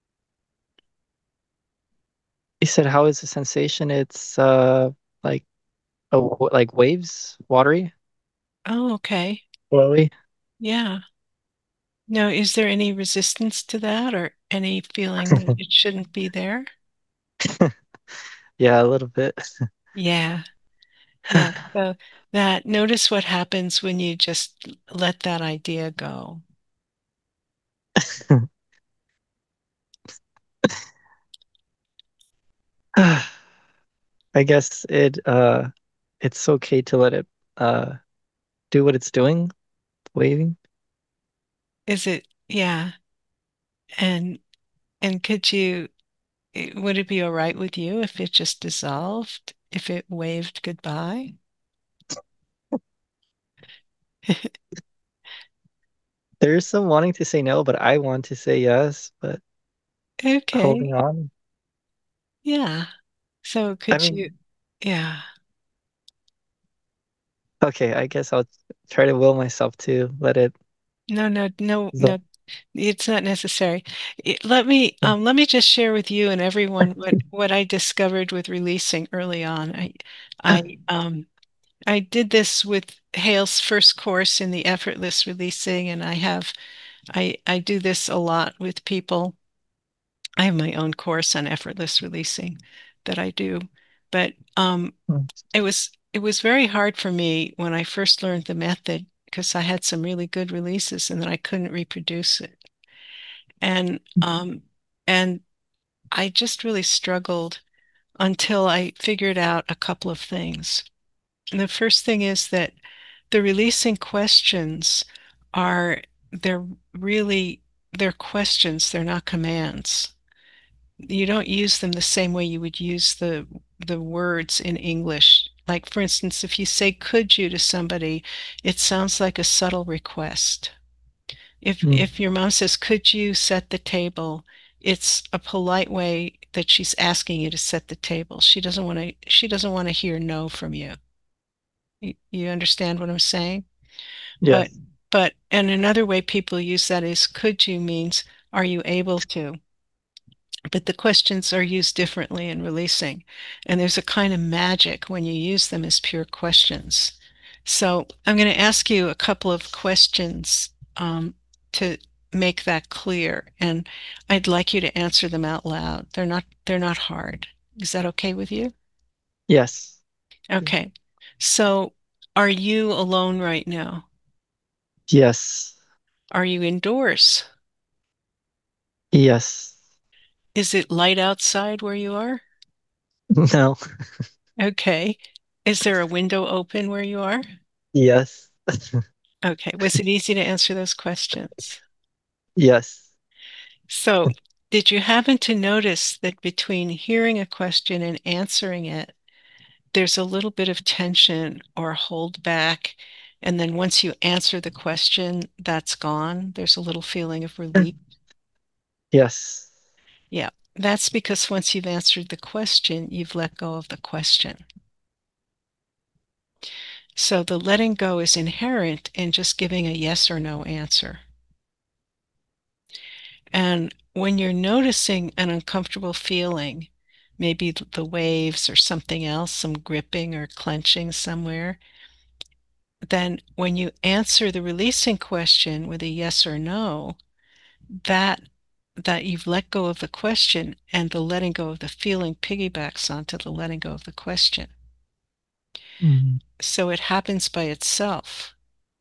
[SPEAKER 6] you said how is the sensation? It's uh like oh like waves, watery,
[SPEAKER 1] Oh, okay.
[SPEAKER 6] flowy.
[SPEAKER 1] Yeah. Now, is there any resistance to that or any feeling that it shouldn't be there?
[SPEAKER 6] Yeah, a little bit.
[SPEAKER 1] Yeah. Yeah. So that notice what happens when you just let that idea go.
[SPEAKER 6] I guess it uh it's okay to let it uh do what it's doing, waving.
[SPEAKER 1] Is it, yeah. And and could you, would it be all right with you if it just dissolved, if it waved goodbye?
[SPEAKER 6] There's some wanting to say no, but I want to say yes, but
[SPEAKER 1] Okay.
[SPEAKER 6] holding on.
[SPEAKER 1] Yeah. So
[SPEAKER 6] I
[SPEAKER 1] could
[SPEAKER 6] mean,
[SPEAKER 1] you, yeah.
[SPEAKER 6] okay, I guess I'll try to will myself to let it.
[SPEAKER 1] No, no, no,
[SPEAKER 6] So,
[SPEAKER 1] no. It's not necessary. It- let me um, let me just share with you and everyone what what I discovered with releasing early on. I I um I did this with Hale's first course in the effortless releasing, and I have I I do this a lot with people. I have my own course on effortless releasing that I do, but um, it was it was very hard for me when I first learned the method because I had some really good releases and then I couldn't reproduce it. And um, and I just really struggled until I figured out a couple of things. And the first thing is that the releasing questions are they're really they're questions, they're not commands. You don't use them the same way you would use the the words in English. Like for instance, if you say could you to somebody, it sounds like a subtle request. If
[SPEAKER 6] mm,
[SPEAKER 1] if your mom says, "Could you set the table?" It's a polite way that she's asking you to set the table. She doesn't want to she doesn't want to hear no from you. You, you understand what I'm saying? But
[SPEAKER 6] yes.
[SPEAKER 1] but and another way people use that is could you means are you able to? But the questions are used differently in releasing. And there's a kind of magic when you use them as pure questions. So I'm going to ask you a couple of questions um, to make that clear. And I'd like you to answer them out loud. They're not they're not hard. Is that okay with you?
[SPEAKER 6] Yes.
[SPEAKER 1] Okay. So are you alone right now?
[SPEAKER 6] Yes.
[SPEAKER 1] Are you indoors?
[SPEAKER 6] Yes.
[SPEAKER 1] Is it light outside where you are?
[SPEAKER 6] No.
[SPEAKER 1] Okay. Is there a window open where you are?
[SPEAKER 6] Yes.
[SPEAKER 1] Okay. Was it easy to answer those questions?
[SPEAKER 6] Yes.
[SPEAKER 1] So, did you happen to notice that between hearing a question and answering it, there's a little bit of tension or hold back? And then once you answer the question, that's gone. There's a little feeling of relief.
[SPEAKER 6] Yes.
[SPEAKER 1] Yeah. That's because once you've answered the question, you've let go of the question. So the letting go is inherent in just giving a yes or no answer. And when you're noticing an uncomfortable feeling, maybe the waves or something else, some gripping or clenching somewhere, then when you answer the releasing question with a yes or no, that that you've let go of the question and the letting go of the feeling piggybacks onto the letting go of the question.
[SPEAKER 6] Mm.
[SPEAKER 1] So it happens by itself.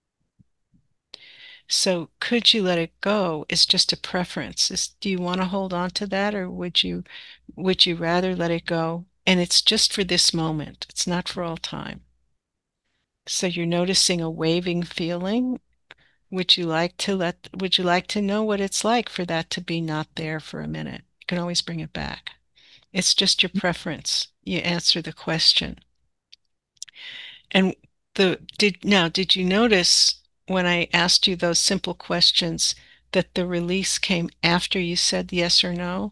[SPEAKER 1] So could you let it go is just a preference. Is, do you want to hold on to that or would you would you rather let it go? And it's just for this moment. It's not for all time. So you're noticing a waving feeling. Would you like to let would you like to know what it's like for that to be not there for a minute? You can always bring it back. It's just your preference. You answer the question. And the did now did you notice when I asked you those simple questions that the release came after you said yes or no?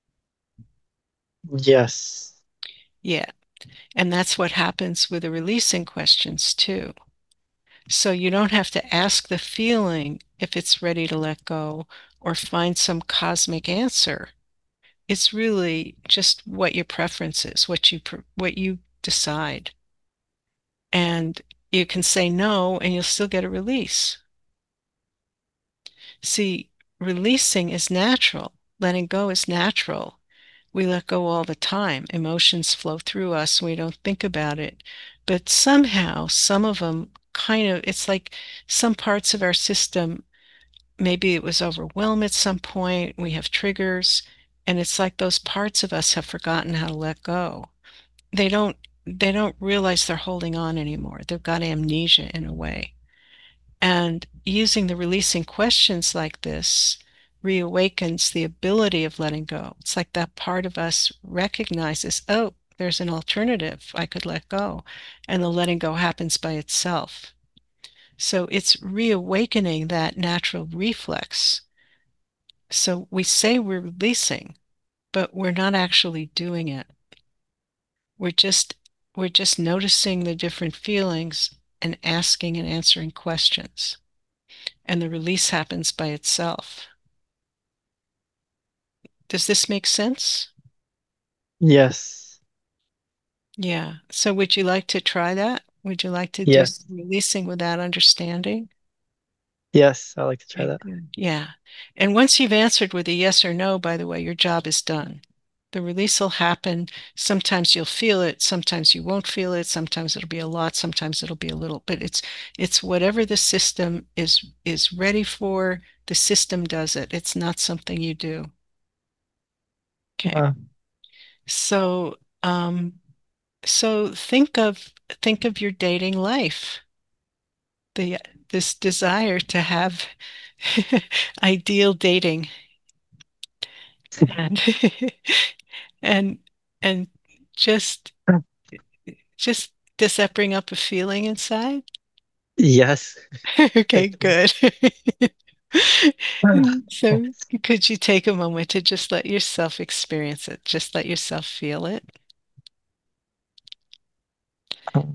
[SPEAKER 6] Yes.
[SPEAKER 1] Yeah. And that's what happens with the releasing questions too. So you don't have to ask the feeling if it's ready to let go or find some cosmic answer. It's really just what your preference is, what you what you decide. And you can say no and you'll still get a release. See, releasing is natural. Letting go is natural. We let go all the time. Emotions flow through us. We don't think about it. But somehow, some of them kind of, it's like some parts of our system, maybe it was overwhelmed at some point. We have triggers, and it's like those parts of us have forgotten how to let go. They don't, they don't realize they're holding on anymore. They've got amnesia in a way. And using the releasing questions like this reawakens the ability of letting go. It's like that part of us recognizes, oh, there's an alternative. I could let go. And the letting go happens by itself. So it's reawakening that natural reflex. So we say we're releasing, but we're not actually doing it. We're just we're just noticing the different feelings and asking and answering questions. And the release happens by itself. Does this make sense?
[SPEAKER 6] Yes.
[SPEAKER 1] Yeah. So would you like to try that? Would you like to do
[SPEAKER 6] Yes.
[SPEAKER 1] some releasing without understanding?
[SPEAKER 6] Yes. I like to try
[SPEAKER 1] Okay,
[SPEAKER 6] that.
[SPEAKER 1] good. Yeah. And once you've answered with a yes or no, by the way, your job is done. The release will happen. Sometimes you'll feel it, sometimes you won't feel it, sometimes it'll be a lot, sometimes it'll be a little, but it's it's whatever the system is is ready for, the system does it. It's not something you do. Okay.
[SPEAKER 6] Wow.
[SPEAKER 1] So um so think of think of your dating life. The this desire to have ideal dating and and and just just does that bring up a feeling inside?
[SPEAKER 6] Yes.
[SPEAKER 1] Okay,
[SPEAKER 6] It
[SPEAKER 1] good.
[SPEAKER 6] does.
[SPEAKER 1] And so could you take a moment to just let yourself experience it? Just let yourself feel it.
[SPEAKER 6] Um,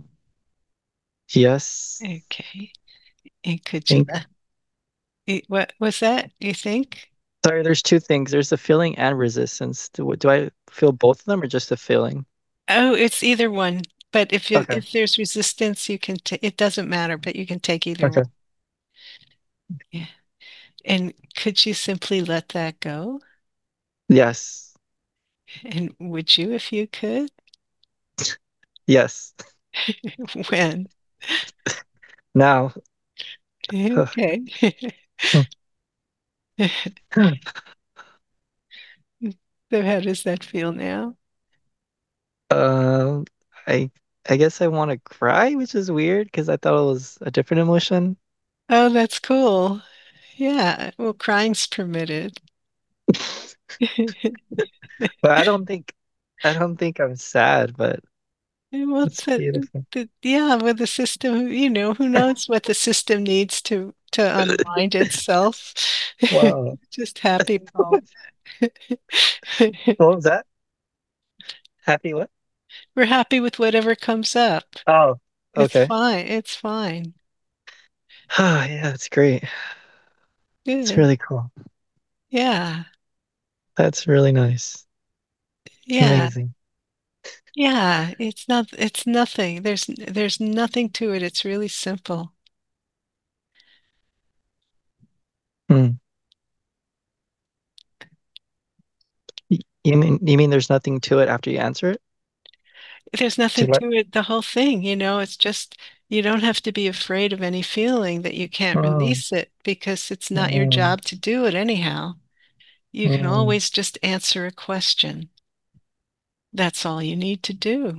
[SPEAKER 6] yes.
[SPEAKER 1] Okay. And could you
[SPEAKER 6] Think.
[SPEAKER 1] let it- what was that, you think?
[SPEAKER 6] Sorry, there's two things. There's the feeling and resistance. Do, do I feel both of them or just the feeling?
[SPEAKER 1] Oh, it's either one. But if you,
[SPEAKER 6] Okay.
[SPEAKER 1] if there's resistance, you can ta it doesn't matter, but you can take either one.
[SPEAKER 6] Okay.
[SPEAKER 1] Yeah. And could you simply let that go?
[SPEAKER 6] Yes.
[SPEAKER 1] And would you if you could?
[SPEAKER 6] Yes.
[SPEAKER 1] When?
[SPEAKER 6] Now.
[SPEAKER 1] Okay. So how does that feel now?
[SPEAKER 6] Um, I I guess I want to cry, which is weird because I thought it was a different emotion.
[SPEAKER 1] Oh, that's cool. Yeah. Well, crying's permitted.
[SPEAKER 6] But I don't think I don't think I'm sad, but
[SPEAKER 1] Well,
[SPEAKER 6] it's
[SPEAKER 1] it's the,
[SPEAKER 6] beautiful.
[SPEAKER 1] the, yeah, with the system, you know, who knows what the system needs to to unwind itself.
[SPEAKER 6] Wow.
[SPEAKER 1] Just happy with all of it.
[SPEAKER 6] What was that? Happy what?
[SPEAKER 1] We're happy with whatever comes up.
[SPEAKER 6] Oh,
[SPEAKER 1] It's
[SPEAKER 6] okay.
[SPEAKER 1] fine. It's fine.
[SPEAKER 6] Oh, yeah, that's great. It's
[SPEAKER 1] Good.
[SPEAKER 6] really cool.
[SPEAKER 1] Yeah.
[SPEAKER 6] That's really nice.
[SPEAKER 1] Yeah.
[SPEAKER 6] Amazing.
[SPEAKER 1] Yeah. It's not, it's nothing. There's there's nothing to it. It's really simple.
[SPEAKER 6] Hmm. Y- You mean you mean there's nothing to it after you answer it?
[SPEAKER 1] There's
[SPEAKER 6] To
[SPEAKER 1] nothing
[SPEAKER 6] let
[SPEAKER 1] to it, the whole thing, you know, it's just you don't have to be afraid of any feeling that you can't
[SPEAKER 6] oh,
[SPEAKER 1] release it because it's not your
[SPEAKER 6] oh,
[SPEAKER 1] job to do it anyhow. You can
[SPEAKER 6] oh.
[SPEAKER 1] always just answer a question. That's all you need to do.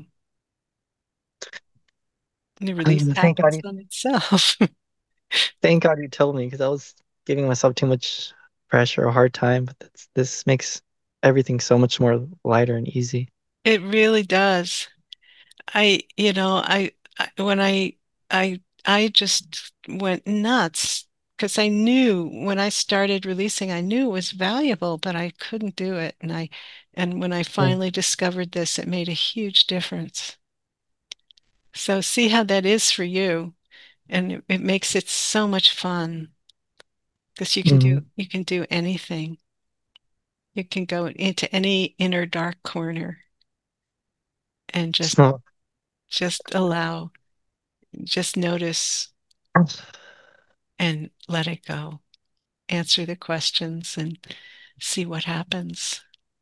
[SPEAKER 1] And the release
[SPEAKER 6] Um, thank God
[SPEAKER 1] happens
[SPEAKER 6] you
[SPEAKER 1] on itself.
[SPEAKER 6] thank God you told me because I was giving myself too much pressure or hard time, but that's, this makes everything so much more lighter and easy.
[SPEAKER 1] It really does. I, you know, I, I when I I I just went nuts because I knew when I started releasing, I knew it was valuable, but I couldn't do it. And I and when I
[SPEAKER 6] Mm.
[SPEAKER 1] finally discovered this, it made a huge difference. So see how that is for you. And it, it makes it so much fun because you can do
[SPEAKER 6] Mhm.
[SPEAKER 1] you can do anything. You can go into any inner dark corner and just
[SPEAKER 6] So,
[SPEAKER 1] just allow, just notice and let it go. Answer the questions and see what happens.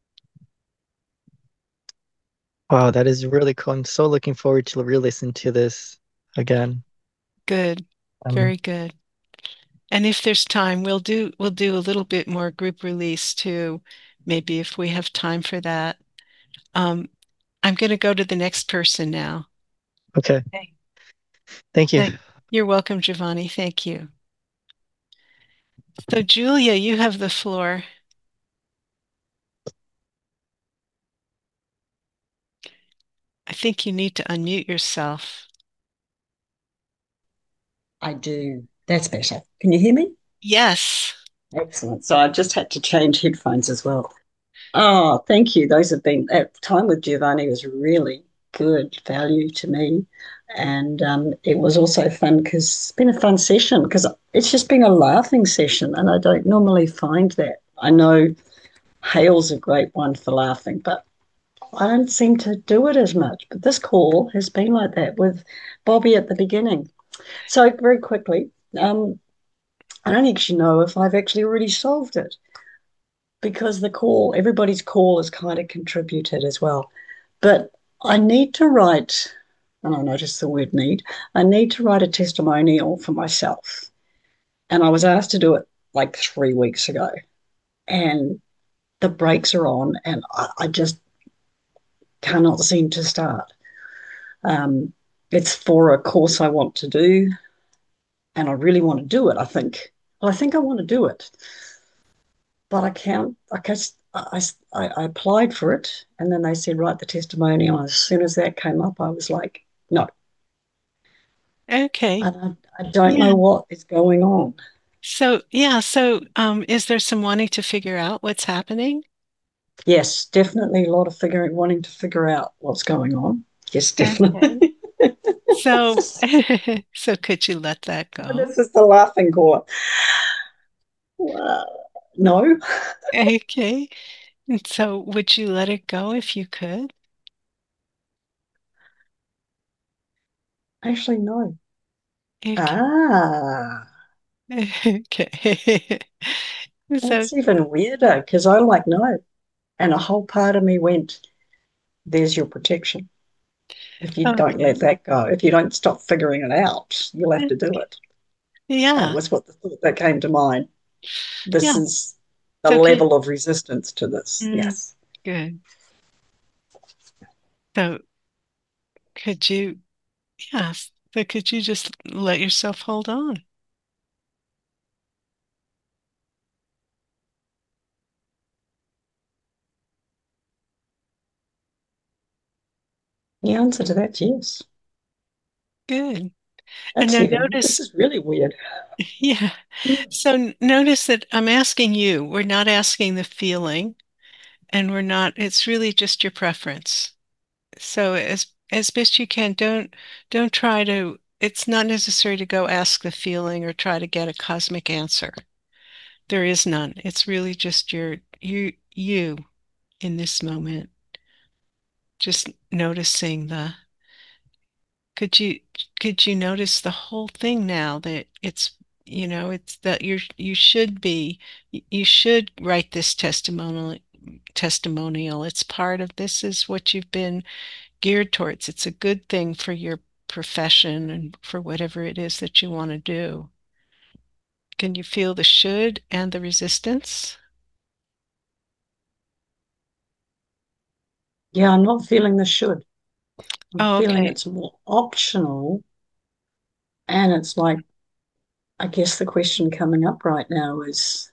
[SPEAKER 6] wow, that is really cool. I'm so looking forward to re-listen to this again.
[SPEAKER 1] Good,
[SPEAKER 6] Um,
[SPEAKER 1] very good. And if there's time, we'll do we'll do a little bit more group release too, maybe if we have time for that. Um, I'm going to go to the next person now.
[SPEAKER 6] okay.
[SPEAKER 1] Okay.
[SPEAKER 6] Thank you.
[SPEAKER 1] Thank, you're welcome, Giovanni. Thank you. So, Julia, you have the floor. I think you need to unmute yourself.
[SPEAKER 7] I do. That's better. Can you hear me?
[SPEAKER 1] Yes.
[SPEAKER 7] Excellent. So I just had to change headphones as well. Oh, thank you. Those have been, that time with Giovanni was really good value to me. And um, it was also fun because it's been a fun session because it's just been a laughing session. And I don't normally find that. I know Hale's a great one for laughing, but I don't seem to do it as much. But this call has been like that with Bobby at the beginning. So very quickly, um, I don't actually know if I've actually already solved it because the call, everybody's call is kind of contributed as well. But I need to write, and I noticed the word need, I need to write a testimonial for myself. And I was asked to do it like three weeks ago. And the brakes are on, and I, I just cannot seem to start. Um, it's for a course I want to do, and I really want to do it. I think, well, I think I want to do it, but I can't. I guess I, I, I applied for it, and then they said write the testimonial. As soon as that came up, I was like, no.
[SPEAKER 1] Okay.
[SPEAKER 7] And I, I don't
[SPEAKER 1] Yeah.
[SPEAKER 7] know what is going on.
[SPEAKER 1] So, yeah. So, um, is there some wanting to figure out what's happening?
[SPEAKER 7] Yes, definitely a lot of figuring, wanting to figure out what's going on. Yes, definitely.
[SPEAKER 1] Okay. So, so could you let that go?
[SPEAKER 7] This is the laughing call. Well, no.
[SPEAKER 1] Okay. And so would you let it go if you could?
[SPEAKER 7] Actually, no.
[SPEAKER 1] Okay.
[SPEAKER 7] Ah,
[SPEAKER 1] Okay. So,
[SPEAKER 7] that's even weirder because I like no. And a whole part of me went, there's your protection. If you don't
[SPEAKER 1] okay.
[SPEAKER 7] let that go, if you don't stop figuring it out, you'll have to do it.
[SPEAKER 1] Yeah.
[SPEAKER 7] That was what the thought that came to mind. This
[SPEAKER 1] Yeah.
[SPEAKER 7] is the
[SPEAKER 1] So could,
[SPEAKER 7] level of resistance to this.
[SPEAKER 1] mm,
[SPEAKER 7] Yes.
[SPEAKER 1] good. So could you, yes, so could you just let yourself hold on?
[SPEAKER 7] The answer to that's yes.
[SPEAKER 1] Good. And
[SPEAKER 7] That's
[SPEAKER 1] now
[SPEAKER 7] even, this
[SPEAKER 1] notice,
[SPEAKER 7] is really weird.
[SPEAKER 1] yeah. So n- notice that I'm asking you, we're not asking the feeling, and we're not, it's really just your preference. So as as best you can, don't don't try to, it's not necessary to go ask the feeling or try to get a cosmic answer. There is none. It's really just your you you in this moment. Just noticing the could you could you notice the whole thing now that it's you know it's that you're you should be you should write this testimonial testimonial. It's part of this is what you've been geared towards. It's a good thing for your profession and for whatever it is that you want to do. Can you feel the should and the resistance?
[SPEAKER 7] Yeah, I'm not feeling the should. I'm
[SPEAKER 1] Oh,
[SPEAKER 7] feeling
[SPEAKER 1] okay.
[SPEAKER 7] it's more optional. And it's like, I guess the question coming up right now is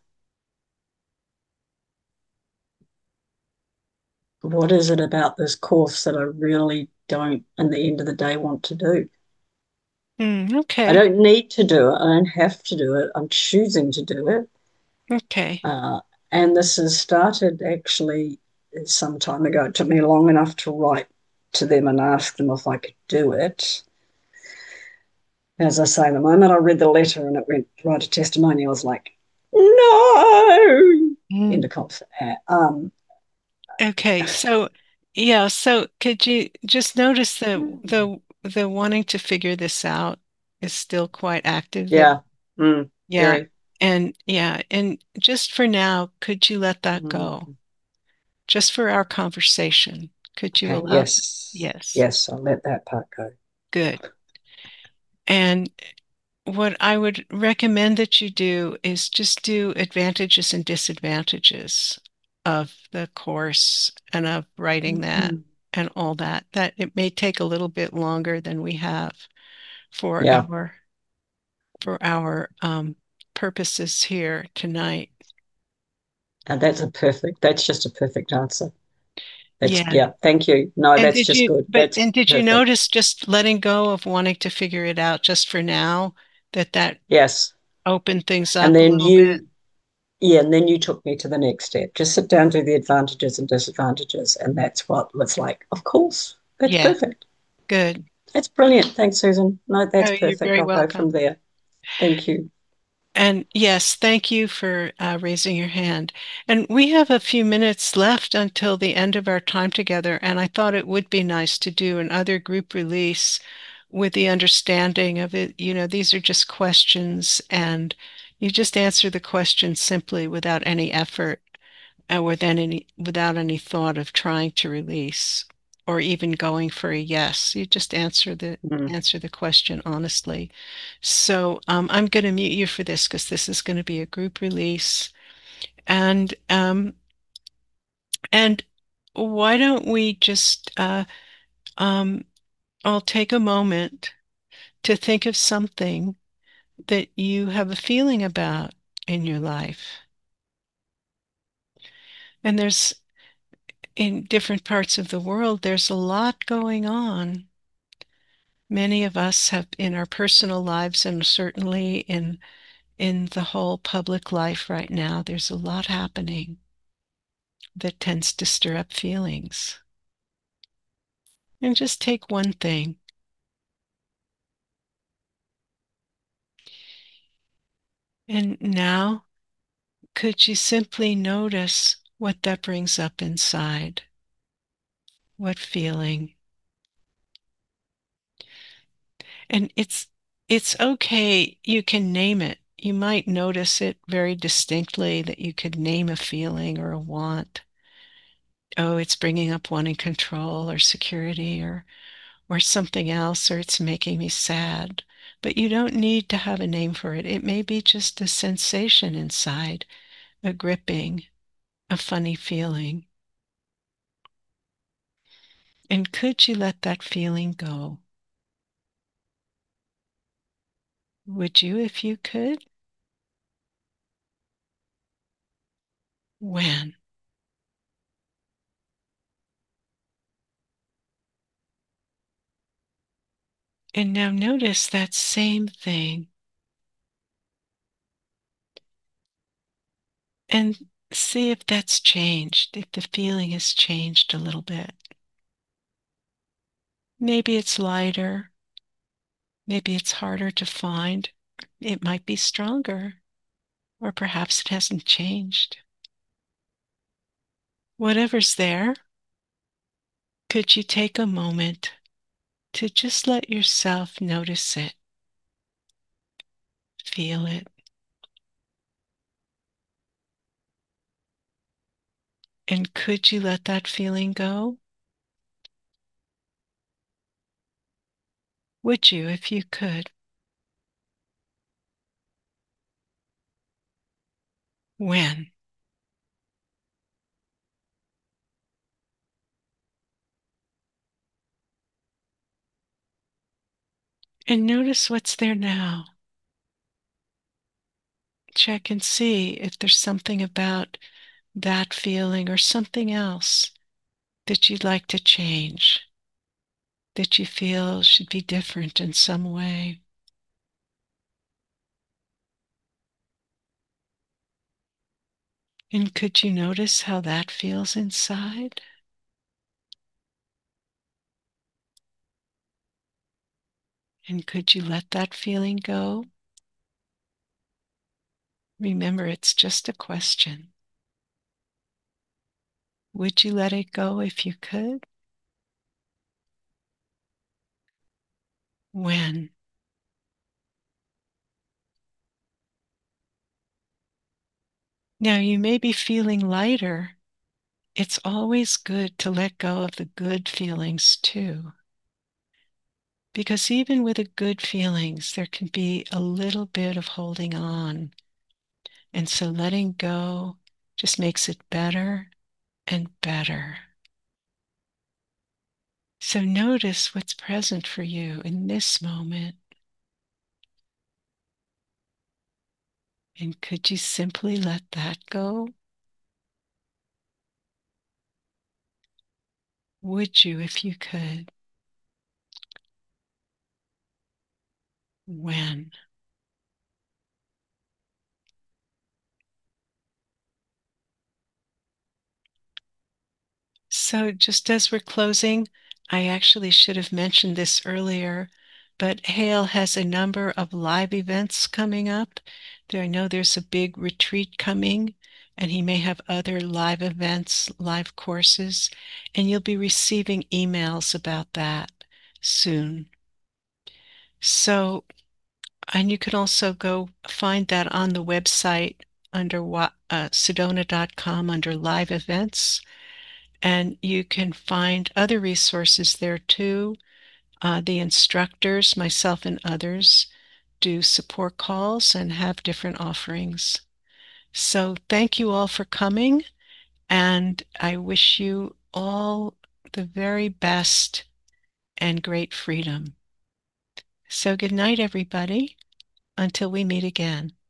[SPEAKER 7] what is it about this course that I really don't, in the end of the day, want to do?
[SPEAKER 1] Mm,
[SPEAKER 7] I
[SPEAKER 1] okay.
[SPEAKER 7] don't need to do it. I don't have to do it. I'm choosing to do it.
[SPEAKER 1] Okay.
[SPEAKER 7] Uh, and this has started actually some time ago. It took me long enough to write to them and ask them if I could do it. As I say, the moment I read the letter and it went write a testimony, I was like, no. End
[SPEAKER 1] Mm,
[SPEAKER 7] of conversation. Um,
[SPEAKER 1] okay. So, yeah, so could you just notice the the the wanting to figure this out is still quite active there?
[SPEAKER 7] yeah, mm,
[SPEAKER 1] Yeah.
[SPEAKER 7] very.
[SPEAKER 1] And yeah, and just for now, could you let that go?
[SPEAKER 7] Mm,
[SPEAKER 1] Just for our conversation, could you
[SPEAKER 7] okay,
[SPEAKER 1] allow?
[SPEAKER 7] yes,
[SPEAKER 1] Yes,
[SPEAKER 7] yes, I'll let that part go.
[SPEAKER 1] good. And what I would recommend that you do is just do advantages and disadvantages of the course and of writing that
[SPEAKER 7] Mm,
[SPEAKER 1] and all that. That it may take a little bit longer than we have for
[SPEAKER 7] yeah,
[SPEAKER 1] our for our um, purposes here tonight.
[SPEAKER 7] and that's a perfect, that's just a perfect answer. That's,
[SPEAKER 1] Yeah.
[SPEAKER 7] yeah, thank you. No,
[SPEAKER 1] And
[SPEAKER 7] that's
[SPEAKER 1] did
[SPEAKER 7] just
[SPEAKER 1] you,
[SPEAKER 7] good.
[SPEAKER 1] but,
[SPEAKER 7] That's
[SPEAKER 1] and did you
[SPEAKER 7] perfect.
[SPEAKER 1] notice just letting go of wanting to figure it out just for now that that
[SPEAKER 7] Yes.
[SPEAKER 1] opened things up
[SPEAKER 7] And
[SPEAKER 1] a
[SPEAKER 7] then
[SPEAKER 1] little
[SPEAKER 7] you,
[SPEAKER 1] bit.
[SPEAKER 7] yeah, and then you took me to the next step. Just sit down to the advantages and disadvantages. And that's what was like, of course, that's
[SPEAKER 1] Yeah,
[SPEAKER 7] perfect.
[SPEAKER 1] good.
[SPEAKER 7] That's brilliant. Thanks, Susan. No, that's
[SPEAKER 1] Oh, you're
[SPEAKER 7] perfect.
[SPEAKER 1] very
[SPEAKER 7] I'll go
[SPEAKER 1] welcome.
[SPEAKER 7] from there. Thank you.
[SPEAKER 1] And yes, thank you for uh, raising your hand. And we have a few minutes left until the end of our time together, and I thought it would be nice to do another group release with the understanding of it. You know, these are just questions, and you just answer the question simply without any effort, and without any without any thought of trying to release or even going for a yes. You just answer the
[SPEAKER 7] Mm.
[SPEAKER 1] answer the question honestly. So um, I'm going to mute you for this because this is going to be a group release. And um, and why don't we just uh, um, I'll take a moment to think of something that you have a feeling about in your life. And there's in different parts of the world, there's a lot going on. Many of us have in our personal lives and certainly in in the whole public life right now, there's a lot happening that tends to stir up feelings. And just take one thing. And now, could you simply notice what that brings up inside? What feeling? And it's it's okay, you can name it. You might notice it very distinctly that you could name a feeling or a want. Oh, it's bringing up wanting control or security or or something else, or it's making me sad. But you don't need to have a name for it. It may be just a sensation inside, a gripping, a funny feeling. And could you let that feeling go? Would you if you could? When? And now notice that same thing and see if that's changed, if the feeling has changed a little bit. Maybe it's lighter. Maybe it's harder to find. It might be stronger, or perhaps it hasn't changed. Whatever's there, could you take a moment to just let yourself notice it, feel it? And could you let that feeling go? Would you if you could? When? And notice what's there now. Check and see if there's something about that feeling or something else that you'd like to change, that you feel should be different in some way. And could you notice how that feels inside? And could you let that feeling go? Remember, it's just a question. Would you let it go if you could? When? Now, you may be feeling lighter. It's always good to let go of the good feelings too. Because even with the good feelings, there can be a little bit of holding on. And so letting go just makes it better and better. So notice what's present for you in this moment. And could you simply let that go? Would you if you could? When? So just as we're closing, I actually should have mentioned this earlier, but Hale has a number of live events coming up. There, I know there's a big retreat coming, and he may have other live events, live courses, and you'll be receiving emails about that soon. So, and you can also go find that on the website under uh, sedona dot com under live events. And you can find other resources there too. Uh, the instructors, myself and others, do support calls and have different offerings. So thank you all for coming, and I wish you all the very best and great freedom. So good night, everybody, until we meet again.